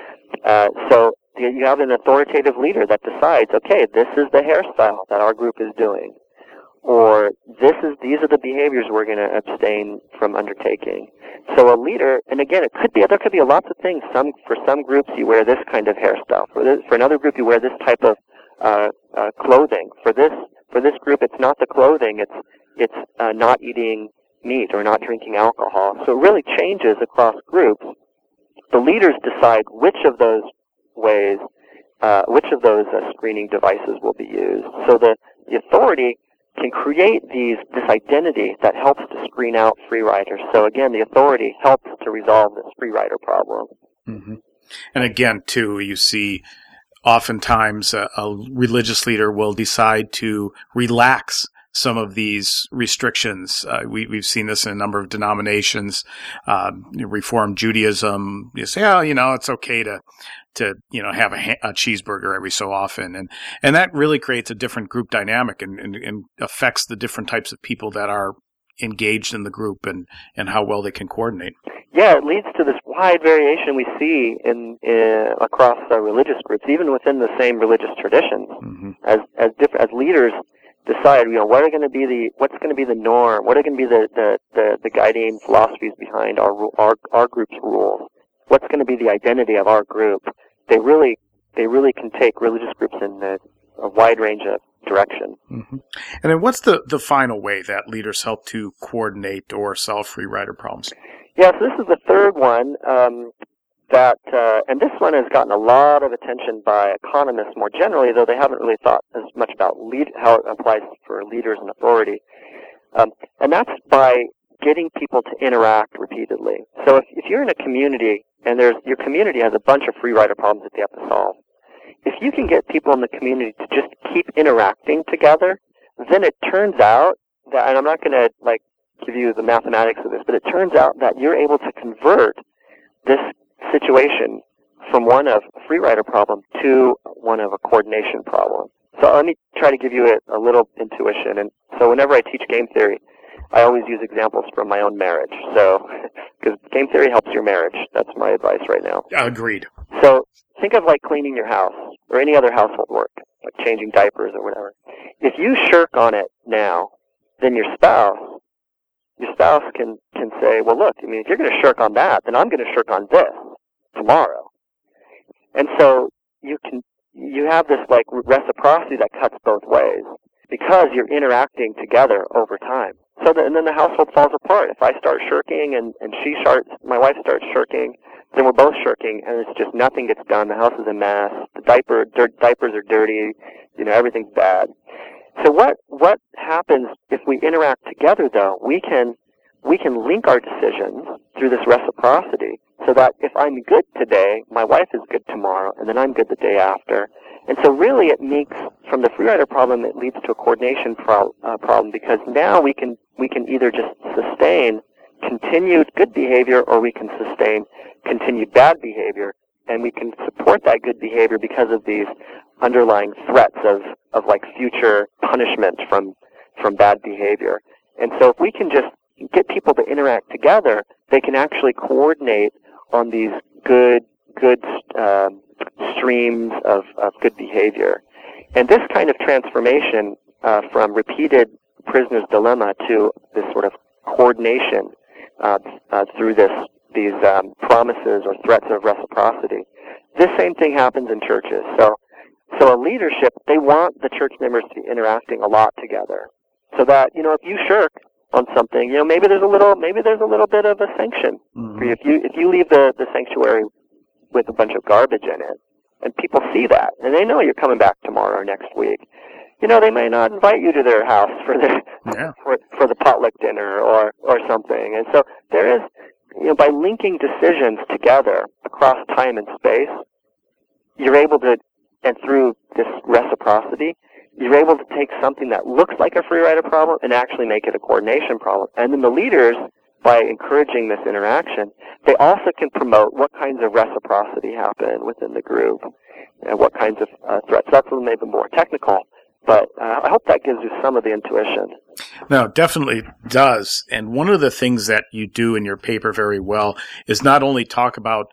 Uh, so you have an authoritative leader that decides, okay, this is the hairstyle that our group is doing, or this is these are the behaviors we're going to abstain from undertaking. So a leader, and again, it could be there could be lots of things. Some for some groups you wear this kind of hairstyle. For this, for another group you wear this type of uh, uh, clothing. For this for this group it's not the clothing. It's it's uh, not eating meat or not drinking alcohol. So it really changes across groups. The leaders decide which of those ways, uh, which of those uh, screening devices will be used. So the, the authority can create these this identity that helps to screen out free riders. So again, the authority helps to resolve this free rider problem. Mm-hmm. And again, too, you see oftentimes a, a religious leader will decide to relax some of these restrictions. Uh, we, we've seen this in a number of denominations, uh, Reform Judaism. You say, oh, you know, it's okay to, to, you know, have a, ha- a cheeseburger every so often. And, and that really creates a different group dynamic and, and, and affects the different types of people that are engaged in the group and, and how well they can coordinate. Yeah, it leads to this wide variation we see in, in across uh, religious groups, even within the same religious traditions. Mm-hmm. As, as different, as leaders decide, you know, what are going to be the what's going to be the norm? What are going to be the, the, the, the guiding philosophies behind our our our group's rules? What's going to be the identity of our group? They really they really can take religious groups in a, a wide range of direction. Mm-hmm. And then, what's the, the final way that leaders help to coordinate or solve free rider problems? Yeah, so this is the third one. Um, that, uh, and this one has gotten a lot of attention by economists more generally, though they haven't really thought as much about lead, how it applies for leaders and authority. Um, and that's by getting people to interact repeatedly. So if, if you're in a community and there's your community has a bunch of free rider problems that they have to solve, if you can get people in the community to just keep interacting together, then it turns out that, and I'm not going to like give you the mathematics of this, but it turns out that you're able to convert this situation from one of a free rider problem to one of a coordination problem. So let me try to give you a, a little intuition. And so whenever I teach game theory, I always use examples from my own marriage. So, because game theory helps your marriage. That's my advice right now. Agreed. So think of like cleaning your house or any other household work, like changing diapers or whatever. If you shirk on it now, then your spouse, your spouse can, can say, well, look, I mean, if you're going to shirk on that, then I'm going to shirk on this tomorrow. And so you can, you have this like reciprocity that cuts both ways because you're interacting together over time. So that, and then the household falls apart. If I start shirking and, and she starts, my wife starts shirking, then we're both shirking and it's just nothing gets done. The house is a mess. The diaper, dirt, diapers are dirty. You know, everything's bad. So what, what happens if we interact together though? We can, we can link our decisions through this reciprocity so that if I'm good today, my wife is good tomorrow, and then I'm good the day after. And so really it makes, from the free rider problem, it leads to a coordination pro- uh, problem because now we can, we can either just sustain continued good behavior or we can sustain continued bad behavior, and we can support that good behavior because of these underlying threats of, of like future punishment from, from bad behavior. And so if we can just get people to interact together, they can actually coordinate on these good, good uh, streams of, of good behavior. And this kind of transformation uh, from repeated prisoner's dilemma to this sort of coordination uh, uh, through this these um, promises or threats of reciprocity, this same thing happens in churches. So, so a leadership, they want the church members to be interacting a lot together, so that, you know, if you shirk on something, you know, maybe there's a little, maybe there's a little bit of a sanction mm-hmm. for you. If you, if you leave the, the sanctuary with a bunch of garbage in it, and people see that, and they know you're coming back tomorrow or next week, you know, they may not invite you to their house for the, yeah. for, for the potluck dinner or, or something. And so there is, you know, by linking decisions together across time and space, you're able to, and through this reciprocity, you're able to take something that looks like a free rider problem and actually make it a coordination problem. And then the leaders, by encouraging this interaction, they also can promote what kinds of reciprocity happen within the group and what kinds of uh, threats. That's a little maybe more technical, but uh, I hope that gives you some of the intuition. No, definitely does. And one of the things that you do in your paper very well is not only talk about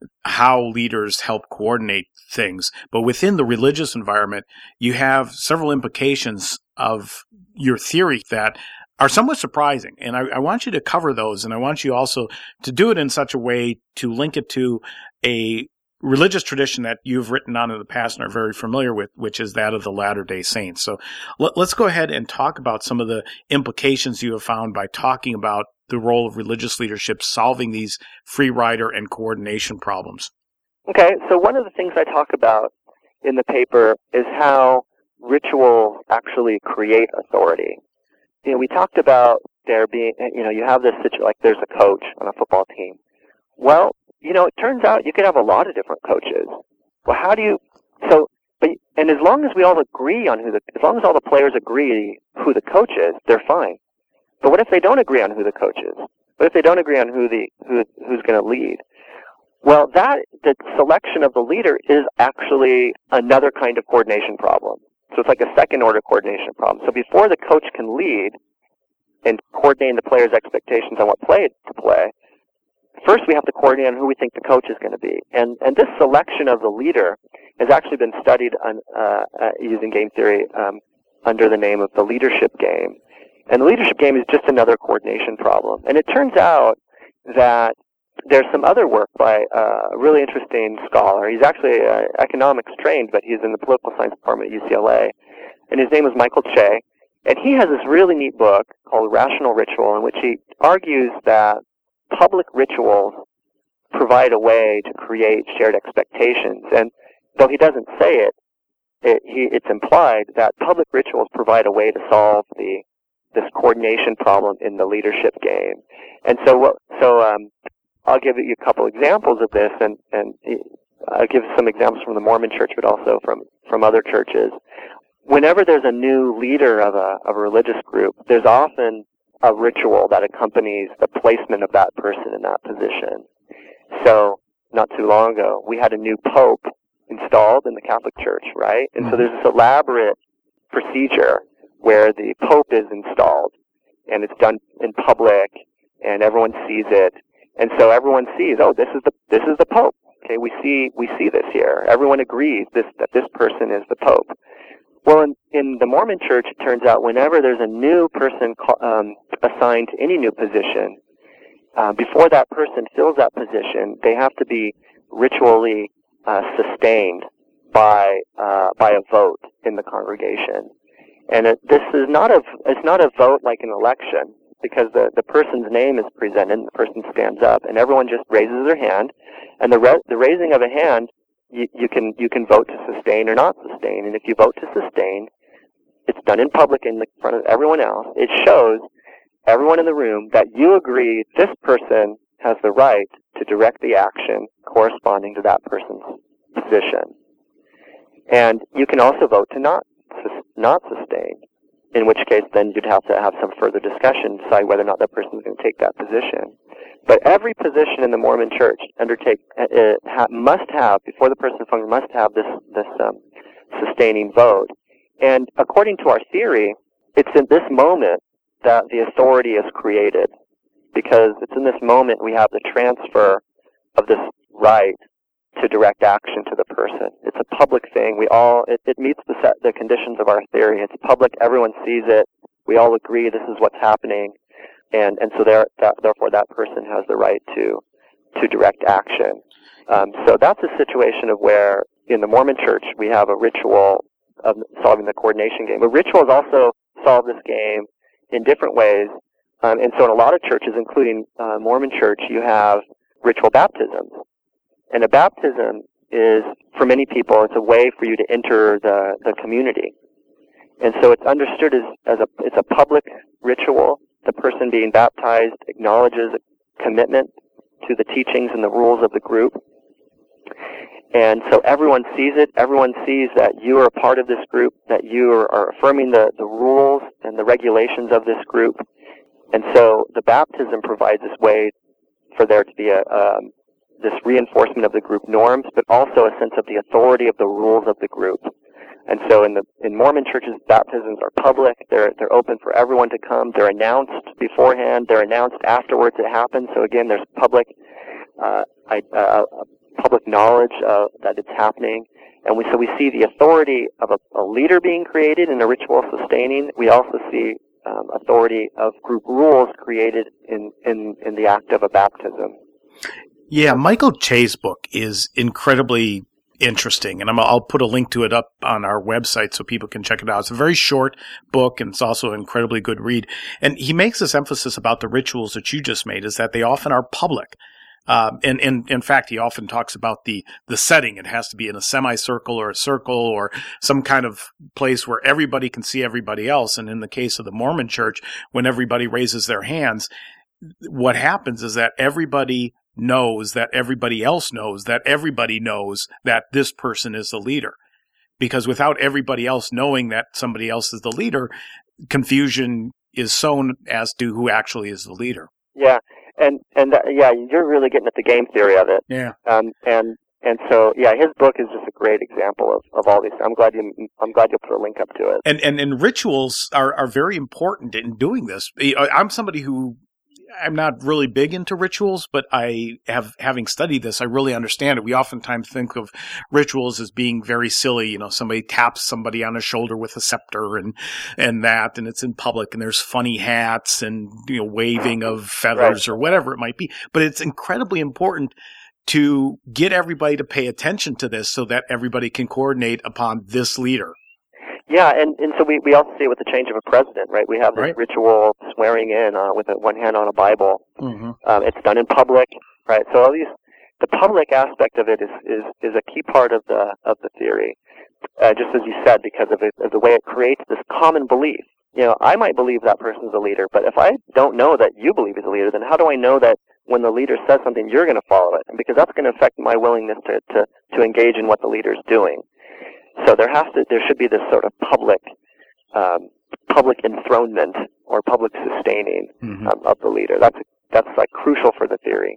how leaders help coordinate things, but within the religious environment, you have several implications of your theory that are somewhat surprising. And I, I want you to cover those, and I want you also to do it in such a way to link it to a religious tradition that you've written on in the past and are very familiar with, which is that of the Latter-day Saints. So let, let's go ahead and talk about some of the implications you have found by talking about the role of religious leadership solving these free rider and coordination problems. Okay, so one of the things I talk about in the paper is how rituals actually create authority. You know, we talked about there being, you know, you have this situation, like there's a coach on a football team. Well, you know, it turns out you could have a lot of different coaches. Well, how do you, so, but, and as long as we all agree on who the, as long as all the players agree who the coach is, they're fine. But what if they don't agree on who the coach is? What if they don't agree on who the, who, who's going to lead? Well, that, the selection of the leader is actually another kind of coordination problem. So it's like a second order coordination problem. So before the coach can lead and coordinate the players' expectations on what play to play, first we have to coordinate on who we think the coach is going to be. And, and this selection of the leader has actually been studied on, uh, uh, using game theory um, under the name of the leadership game. And the leadership game is just another coordination problem. And it turns out that there's some other work by uh, a really interesting scholar. He's actually uh, economics trained, but he's in the political science department at U C L A. And his name is Michael Che. And he has this really neat book called Rational Ritual, in which he argues that public rituals provide a way to create shared expectations. And though he doesn't say it, it he, it's implied that public rituals provide a way to solve the this coordination problem in the leadership game. And so, what, so um, I'll give you a couple examples of this, and, and I'll give some examples from the Mormon Church, but also from, from other churches. Whenever there's a new leader of a of a religious group, there's often a ritual that accompanies the placement of that person in that position. So, not too long ago, we had a new pope installed in the Catholic Church, right? And so there's this elaborate procedure where the pope is installed, and it's done in public, and everyone sees it, and so everyone sees, oh, this is the this is the pope. Okay, we see we see this here. Everyone agrees this that this person is the pope. Well, in, in the Mormon Church, it turns out whenever there's a new person um, assigned to any new position, uh, before that person fills that position, they have to be ritually uh, sustained by uh, by a vote in the congregation. And it, this is not a it's not a vote like an election, because the, the person's name is presented, and the person stands up, and everyone just raises their hand, and the re- the raising of a hand, you, you can you can vote to sustain or not sustain, and if you vote to sustain, it's done in public in the front of everyone else. It shows everyone in the room that you agree this person has the right to direct the action corresponding to that person's position. And you can also vote to not not sustain, in which case then you'd have to have some further discussion to decide whether or not that person is going to take that position. But every position in the Mormon Church undertake uh, ha, must have, before the person function, must have this this um, sustaining vote. And according to our theory, it's in this moment that the authority is created, because it's in this moment we have the transfer of this right to direct action to the person. It's a public thing. We all, it, it meets the set, the conditions of our theory. It's public. Everyone sees it. We all agree this is what's happening. And, and so there, that, therefore that person has the right to, to direct action. Um, so that's a situation of where in the Mormon Church we have a ritual of solving the coordination game. But rituals also solve this game in different ways. Um, and so in a lot of churches, including uh, Mormon Church, you have ritual baptisms. And a baptism is, for many people, it's a way for you to enter the, the community. And so it's understood as, as a, it's a public ritual. The person being baptized acknowledges a commitment to the teachings and the rules of the group. And so everyone sees it. Everyone sees that you are a part of this group, that you are, are affirming the, the rules and the regulations of this group. And so the baptism provides this way for there to be a, um, this reinforcement of the group norms, but also a sense of the authority of the rules of the group. And so in the in Mormon churches, baptisms are public. They're they're open for everyone to come. They're announced beforehand. They're announced afterwards it happens. So again, there's public uh, I, uh, public knowledge uh, that it's happening. And we so we see the authority of a, a leader being created in a ritual sustaining. We also see um, authority of group rules created in, in, in the act of a baptism. Yeah, Michael Che's book is incredibly interesting, and I'm, I'll put a link to it up on our website so people can check it out. It's a very short book, and it's also an incredibly good read. And he makes this emphasis about the rituals that you just made, is that they often are public. Um, and, and in fact, he often talks about the, the setting. It has to be in a semicircle or a circle or some kind of place where everybody can see everybody else. And in the case of the Mormon Church, when everybody raises their hands, what happens is that everybody knows that everybody else knows that everybody knows that this person is the leader. Because without everybody else knowing that somebody else is the leader, confusion is sown as to who actually is the leader. Yeah, and and that, yeah, you're really getting at the game theory of it. Yeah. Um, and and so yeah, his book is just a great example of, of all these. I'm glad you I'm glad you put a link up to it. And and and rituals are are very important in doing this. I'm somebody who I'm not really big into rituals, but I have, having studied this, I really understand it. We oftentimes think of rituals as being very silly. You know, somebody taps somebody on the shoulder with a scepter and, and that, and it's in public, and there's funny hats and, you know, waving of feathers right. or whatever it might be. But it's incredibly important to get everybody to pay attention to this so that everybody can coordinate upon this leader. Yeah, and, and so we, we also see it with the change of a president, right? We have this right. ritual swearing in uh, with a, one hand on a Bible. Mm-hmm. Um, it's done in public, right? So all these, the public aspect of it is, is, is a key part of the of the theory, uh, just as you said, because of, it, of the way it creates this common belief. You know, I might believe that person's a leader, but if I don't know that you believe he's a leader, then how do I know that when the leader says something, you're going to follow it? And because that's going to affect my willingness to, to, to engage in what the leader's doing. So there has to, there should be this sort of public, um, public enthronement or public sustaining mm-hmm. um, of the leader. That's that's like crucial for the theory.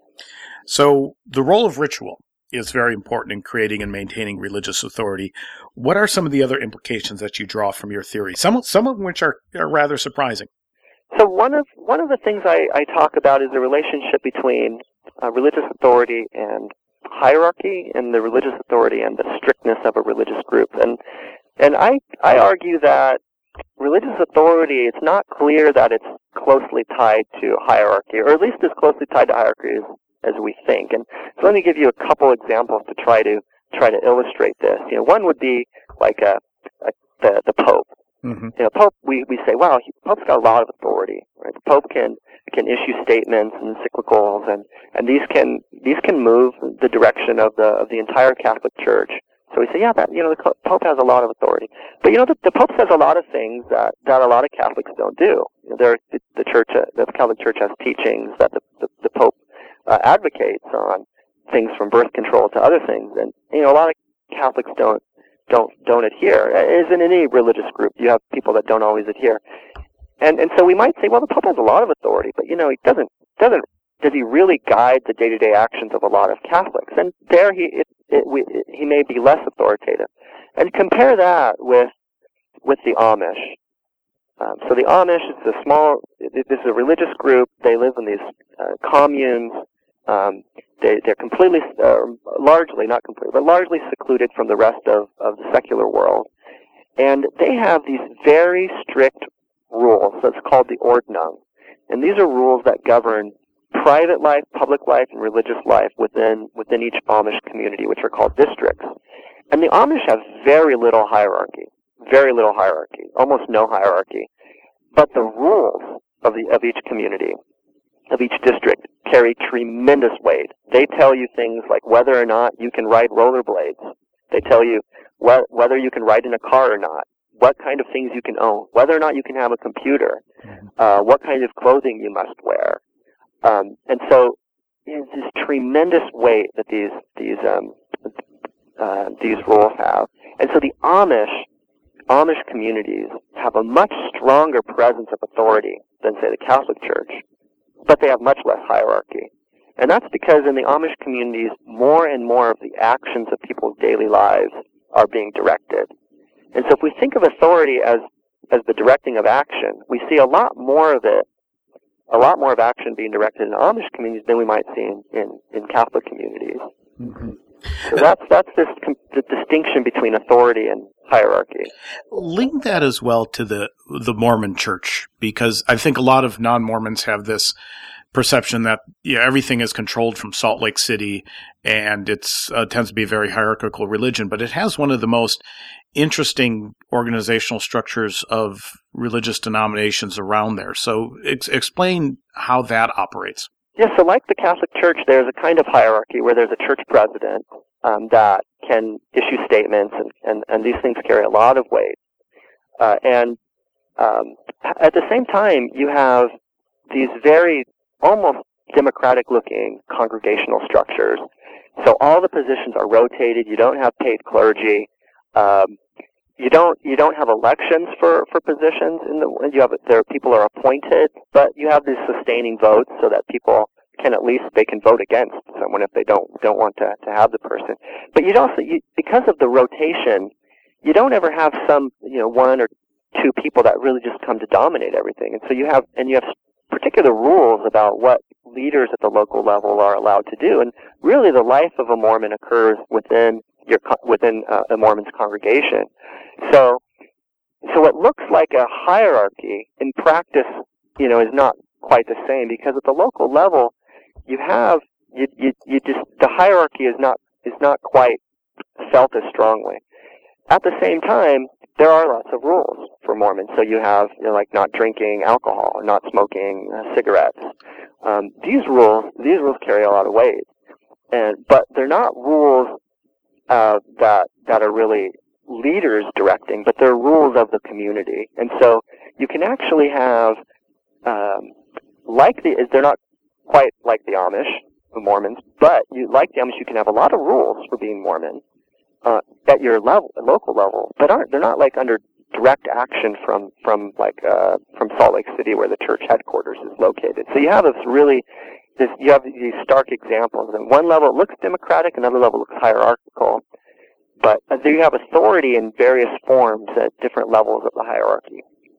So the role of ritual is very important in creating and maintaining religious authority. What are some of the other implications that you draw from your theory? Some some of which are, are rather surprising. So one of one of the things I, I talk about is the relationship between uh, religious authority and hierarchy, and the religious authority and the strictness of a religious group. And and I I argue that religious authority, it's not clear that it's closely tied to hierarchy, or at least as closely tied to hierarchy as, as we think. And so let me give you a couple examples to try to try to illustrate this. You know, one would be like a, a the the Pope. Mm-hmm. You know, Pope, we, we say, wow, he, Pope's got a lot of authority, right? The Pope can can issue statements and encyclicals, and, and these can these can move the direction of the of the entire Catholic Church. So we say, yeah, that you know, the Pope has a lot of authority. But you know, the, the Pope says a lot of things that, that a lot of Catholics don't do. You know, there, the, the Church, the Catholic Church has teachings that the the, the Pope uh, advocates on things from birth control to other things, and you know, a lot of Catholics don't. don't don't adhere. As in any religious group, you have people that don't always adhere. And and so we might say, well, the Pope has a lot of authority, but you know, he doesn't doesn't does he really guide the day-to-day actions of a lot of Catholics? And there he it, it, we, it, he may be less authoritative. And compare that with with the Amish. Um, so the Amish is a small, this is a religious group. They live in these uh, communes. Um, they, they're completely, uh, largely, not completely, but largely secluded from the rest of, of the secular world. And they have these very strict rules that's called the Ordnung. And these are rules that govern private life, public life, and religious life within, within each Amish community, which are called districts. And the Amish have very little hierarchy, very little hierarchy, almost no hierarchy. But the rules of the, of each community, of each district, carry tremendous weight. They tell you things like whether or not you can ride rollerblades. They tell you wh- whether you can ride in a car or not, what kind of things you can own, whether or not you can have a computer, uh, what kind of clothing you must wear. Um, and so there's this tremendous weight that these these um, uh, these rules have. And so the Amish Amish communities have a much stronger presence of authority than, say, the Catholic Church. But they have much less hierarchy. And that's because in the Amish communities, more and more of the actions of people's daily lives are being directed. And so if we think of authority as, as the directing of action, we see a lot more of it, a lot more of action being directed in Amish communities than we might see in, in, in Catholic communities. Mm-hmm. So that's, that's this com- the distinction between authority and hierarchy. Link that as well to the the Mormon Church, because I think a lot of non-Mormons have this perception that yeah, everything is controlled from Salt Lake City, and it's uh, tends to be a very hierarchical religion, but it has one of the most interesting organizational structures of religious denominations around there. So ex- explain how that operates. Yes, yeah, so like the Catholic Church, there's a kind of hierarchy where there's a church president um, that can issue statements, and, and, and these things carry a lot of weight. Uh, and um, at the same time, you have these very almost democratic-looking congregational structures. So all the positions are rotated. You don't have paid clergy. Um, you don't you don't have elections for, for positions. In the you have there people are appointed, but you have these sustaining votes so that people can at least they can vote against someone if they don't don't want to, to have the person. But you also you, because of the rotation, you don't ever have some you know one or two people that really just come to dominate everything. And so you have and you have particular rules about what leaders at the local level are allowed to do. And really, the life of a Mormon occurs within your within uh, a Mormon's congregation. So, so what looks like a hierarchy in practice, you know, is not quite the same, because at the local level, you have you you, you just the hierarchy is not is not quite felt as strongly. At the same time, there are lots of rules for Mormons. So you have, you know, like not drinking alcohol, or not smoking uh, cigarettes. Um, these rules, these rules carry a lot of weight, and but they're not rules uh, that that are really leaders directing, but they're rules of the community. And so you can actually have, um, like the, they're not quite like the Amish, the Mormons, but you like the Amish, you can have a lot of rules for being Mormon uh, at your level, local level, but aren't they're not like under direct action from from like uh, from Salt Lake City, where the church headquarters is located. So you have this really, this you have these stark examples. At one level it looks democratic, another level looks hierarchical. But you have authority in various forms at different levels of the hierarchy.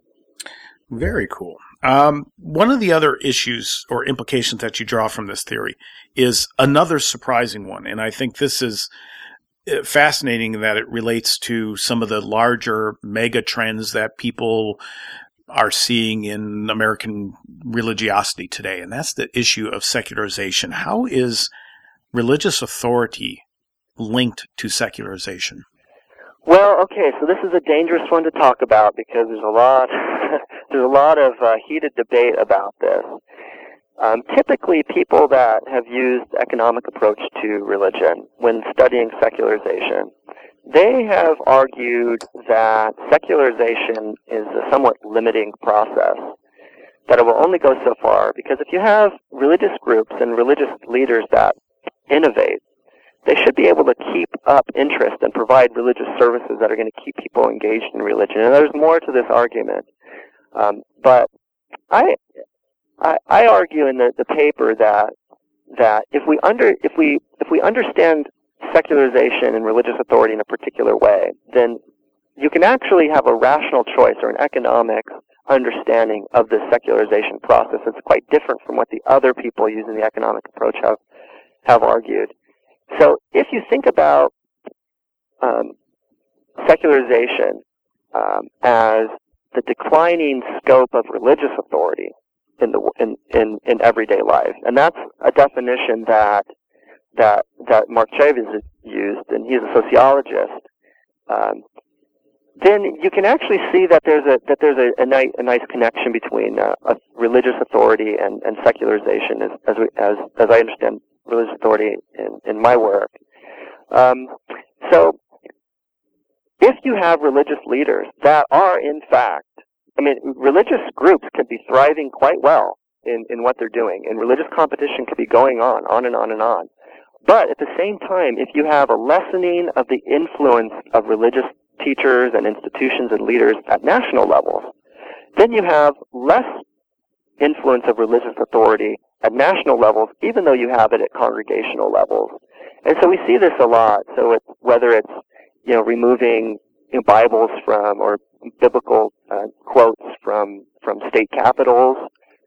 Very cool. Um, one of the other issues or implications that you draw from this theory is another surprising one, and I think this is fascinating that it relates to some of the larger mega trends that people are seeing in American religiosity today, and that's the issue of secularization. How is religious authority linked to secularization? Well, okay, so this is a dangerous one to talk about because there's a lot, there's a lot of uh, heated debate about this. Um, typically, people that have used the economic approach to religion when studying secularization, they have argued that secularization is a somewhat limiting process, that it will only go so far, because if you have religious groups and religious leaders that innovate, they should be able to keep up interest and provide religious services that are going to keep people engaged in religion. And there's more to this argument. Um, but I, I, I argue in the, the paper that that if we under if we if we understand secularization and religious authority in a particular way, then you can actually have a rational choice or an economic understanding of the secularization process. It's quite different from what the other people using the economic approach have have argued. So if you think about um, secularization um, as the declining scope of religious authority in the in, in, in everyday life, and that's a definition that that that Mark Chavis has used, and he's a sociologist, um, then you can actually see that there's a that there's a, a, nice, a nice connection between uh, a religious authority and, and secularization, as as, we, as as I understand religious authority in, in my work. Um, so, if you have religious leaders that are, in fact, I mean, religious groups could be thriving quite well in, in what they're doing, and religious competition could be going on, on and on and on. But at the same time, if you have a lessening of the influence of religious teachers and institutions and leaders at national levels, then you have less influence of religious authority at national levels, even though you have it at congregational levels. And so we see this a lot. So it's, whether it's, you know, removing, you know, Bibles from, or biblical uh, quotes from, from state capitals,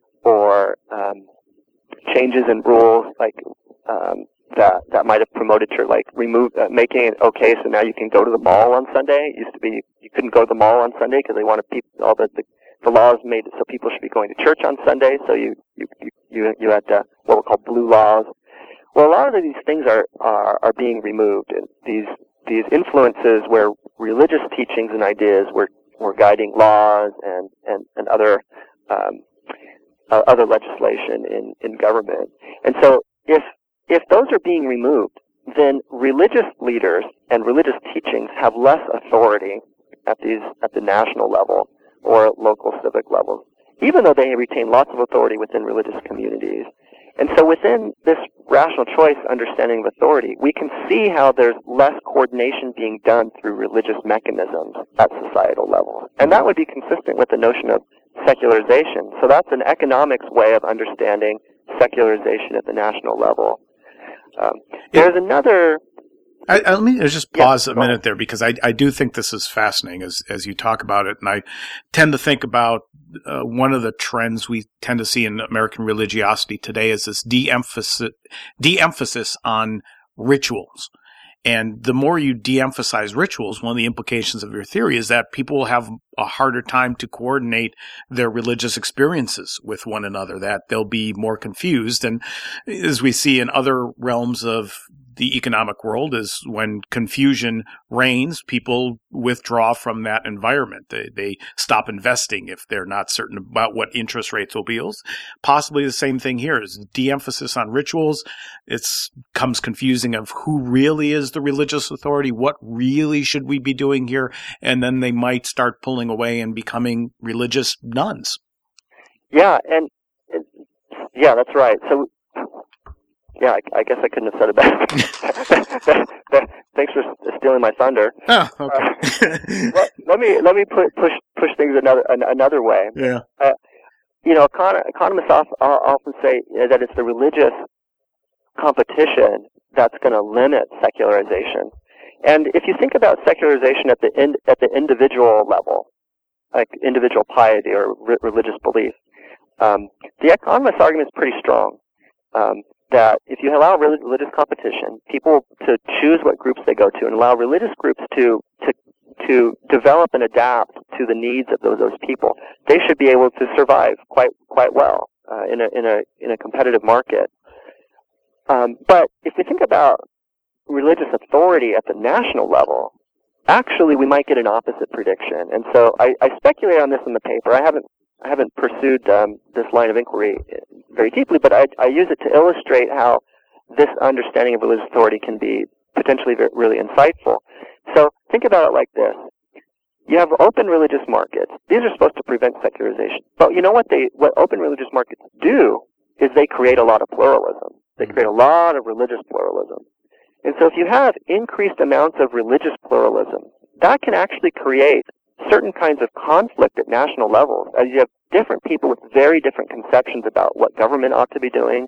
or um, changes in rules like um, that that might have promoted church, like remove uh, making it okay so now you can go to the mall on Sunday. It used to be you couldn't go to the mall on Sunday because they wanted people, all the, the the laws made it so people should be going to church on Sunday. So you you you you had uh, what were called blue laws. Well, a lot of these things are are, are being removed. And these these influences where religious teachings and ideas were were guiding laws and and and other um, uh, other legislation in in government. And so if if those are being removed, then religious leaders and religious teachings have less authority at these at the national level or local civic levels, even though they retain lots of authority within religious communities. And so within this rational choice understanding of authority, we can see how there's less coordination being done through religious mechanisms at societal level. And that would be consistent with the notion of secularization. So that's an economics way of understanding secularization at the national level. Um, there's it, another... I, I, let me just pause yeah, a minute there, because I, I do think this is fascinating as, as you talk about it. And I tend to think about uh, one of the trends we tend to see in American religiosity today is this de-emphasis, de-emphasis on rituals. And the more you de-emphasize rituals, one of the implications of your theory is that people will have a harder time to coordinate their religious experiences with one another, that they'll be more confused. And as we see in other realms of the economic world is when confusion reigns, people withdraw from that environment. They, they stop investing if they're not certain about what interest rates will be. Possibly the same thing here is de-emphasis on rituals. It becomes confusing of who really is the religious authority, what really should we be doing here, and then they might start pulling away and becoming religious nuns. Yeah, and yeah, that's right. So, yeah, I, I guess I couldn't have said it better. Thanks for stealing my thunder. Oh, okay. uh, let, let me let me put, push push things another another way. Yeah. Uh, you know, econ- economists often say that it's the religious competition that's going to limit secularization. And if you think about secularization at the in, at the individual level, like individual piety or re- religious belief, um, the economist argument is pretty strong. Um, that if you allow religious competition, people to choose what groups they go to, and allow religious groups to to to develop and adapt to the needs of those those people, they should be able to survive quite quite well uh, in a in a in a competitive market. Um, but if we think about religious authority at the national level, actually we might get an opposite prediction. And so I, I speculate on this in the paper. I haven't I haven't pursued um, this line of inquiry very deeply, but I, I use it to illustrate how this understanding of religious authority can be potentially very, really insightful. So think about it like this. You have open religious markets. These are supposed to prevent secularization. But you know what they what open religious markets do is they create a lot of pluralism. They create a lot of religious pluralism. And so if you have increased amounts of religious pluralism, that can actually create certain kinds of conflict at national levels, as you have different people with very different conceptions about what government ought to be doing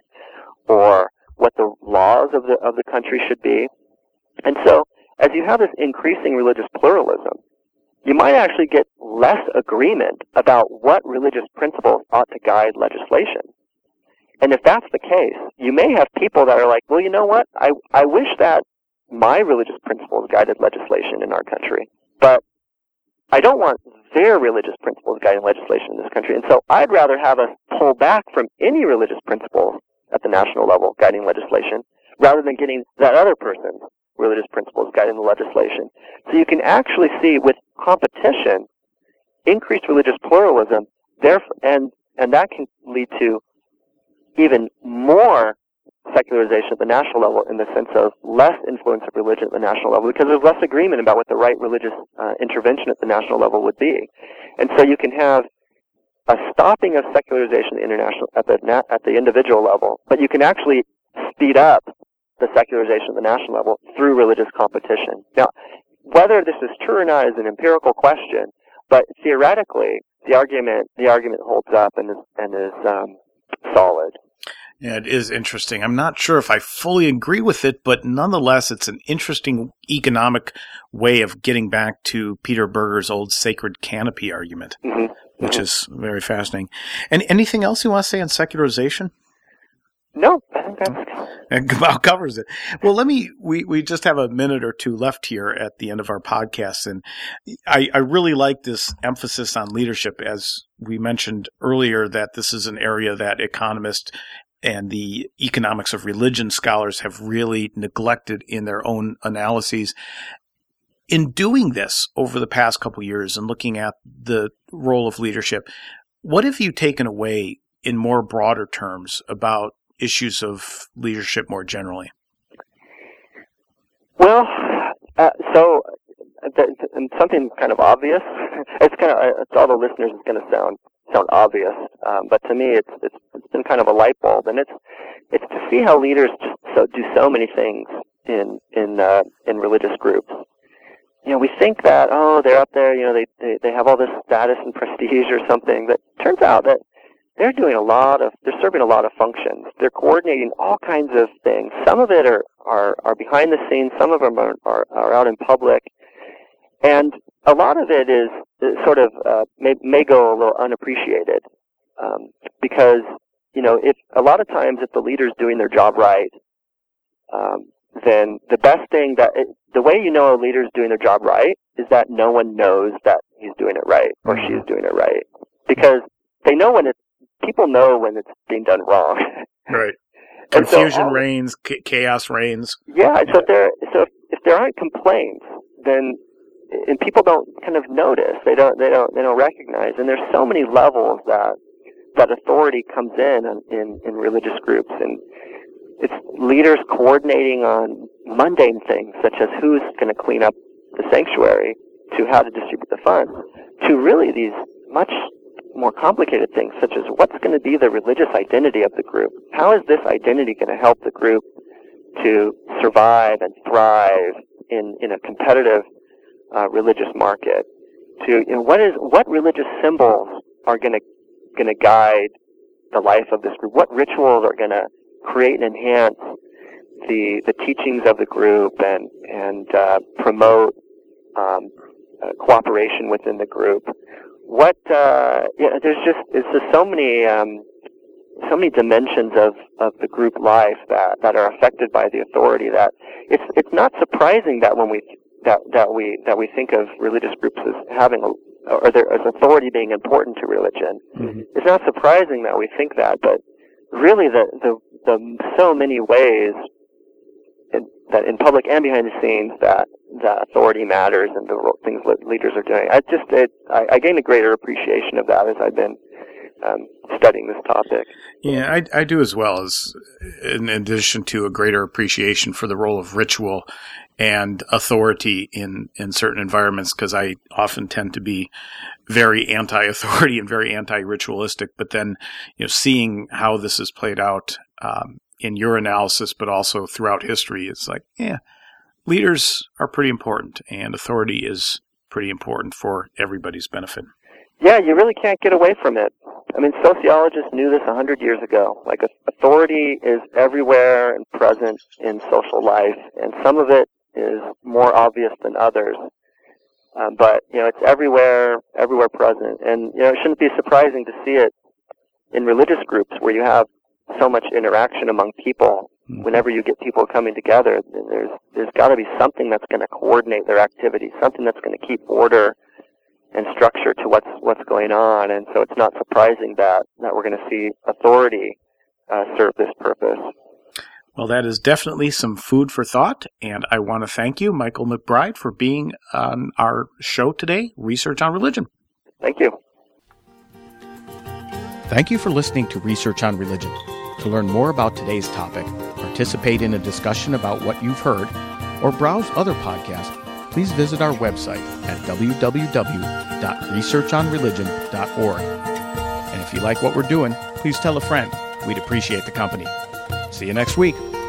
or what the laws of the of the country should be. And so as you have this increasing religious pluralism, you might actually get less agreement about what religious principles ought to guide legislation. And if that's the case, you may have people that are like, well, you know what? I, I wish that my religious principles guided legislation in our country, but I don't want their religious principles guiding legislation in this country. And so I'd rather have us pull back from any religious principles at the national level guiding legislation rather than getting that other person's religious principles guiding the legislation. So you can actually see with competition, increased religious pluralism, therefore, and, and that can lead to even more secularization at the national level in the sense of less influence of religion at the national level because there's less agreement about what the right religious uh, intervention at the national level would be. And so you can have a stopping of secularization at the international at the na- at the individual level, but you can actually speed up the secularization at the national level through religious competition. Now, whether this is true or not is an empirical question, but theoretically the argument the argument holds up and is and is um, solid. Yeah, it is interesting. I'm not sure if I fully agree with it, but nonetheless, it's an interesting economic way of getting back to Peter Berger's old sacred canopy argument, mm-hmm. which mm-hmm. is very fascinating. And anything else you want to say on secularization? No, I think that's... That about covers it. Well, let me, we, we just have a minute or two left here at the end of our podcast. And I, I really like this emphasis on leadership, as we mentioned earlier, that this is an area that economists and the economics of religion scholars have really neglected in their own analyses. In doing this over the past couple of years and looking at the role of leadership, what have you taken away in more broader terms about issues of leadership more generally? Well, uh, so th- th- something kind of obvious. It's kind of uh, to all the listeners, it's going to sound sound obvious, um, but to me, it's, it's it's been kind of a light bulb, and it's it's to see how leaders just so do so many things in in uh, in religious groups. You know, we think that oh, they're up there, you know, they, they they have all this status and prestige or something, but it turns out that they're doing a lot of, they're serving a lot of functions. They're coordinating all kinds of things. Some of it are are, are behind the scenes. Some of them are, are are out in public, and a lot of it is, is sort of uh, may, may go a little unappreciated um, because, you know, if a lot of times if the leader's doing their job right, um, then the best thing that, it, the way you know a leader's doing their job right is that no one knows that he's doing it right or mm-hmm. she's doing it right. Because they know when it's, people know when it's being done wrong. Right. confusion so all, reigns, chaos reigns. Yeah, so if there, so if, if there aren't complaints, then and people don't kind of notice, they don't, they don't, they don't recognize, and there's so many levels that that authority comes in in, in religious groups, and it's leaders coordinating on mundane things such as who's going to clean up the sanctuary, to how to distribute the funds, to really these much more complicated things such as what's going to be the religious identity of the group. How is this identity going to help the group to survive and thrive in, in a competitive uh, religious market? To you know, what is what religious symbols are going to going to guide the life of this group? What rituals are going to create and enhance the the teachings of the group and and uh, promote um, uh, cooperation within the group? What uh, yeah, there's just it's just so many um, so many dimensions of, of the group life that, that are affected by the authority that it's it's not surprising that when we that that we that we think of religious groups as having a, or there as authority being important to religion. Mm-hmm. It's not surprising that we think that, but really the the, the so many ways in, that in public and behind the scenes that that authority matters and the things that leaders are doing. I just it, I, I gained a greater appreciation of that as I've been um, studying this topic. Yeah, I, I do as well, as in addition to a greater appreciation for the role of ritual and authority in, in certain environments, because I often tend to be very anti-authority and very anti-ritualistic. But then, you know, seeing how this is played out um, in your analysis, but also throughout history, it's like, yeah, leaders are pretty important, and authority is pretty important for everybody's benefit. Yeah, you really can't get away from it. I mean, sociologists knew this a hundred years ago. Like, authority is everywhere and present in social life, and some of it is more obvious than others. Um, but, you know, it's everywhere, everywhere present. And, you know, it shouldn't be surprising to see it in religious groups where you have so much interaction among people. Mm-hmm. Whenever you get people coming together, there's there's got to be something that's going to coordinate their activities, something that's going to keep order and structure to what's what's going on. And so it's not surprising that, that we're going to see authority uh, serve this purpose. Well, that is definitely some food for thought, and I want to thank you, Michael McBride, for being on our show today, Research on Religion. Thank you. Thank you for listening to Research on Religion. To learn more about today's topic, participate in a discussion about what you've heard, or browse other podcasts, please visit our website at w w w dot research on religion dot org. And if you like what we're doing, please tell a friend. We'd appreciate the company. See you next week.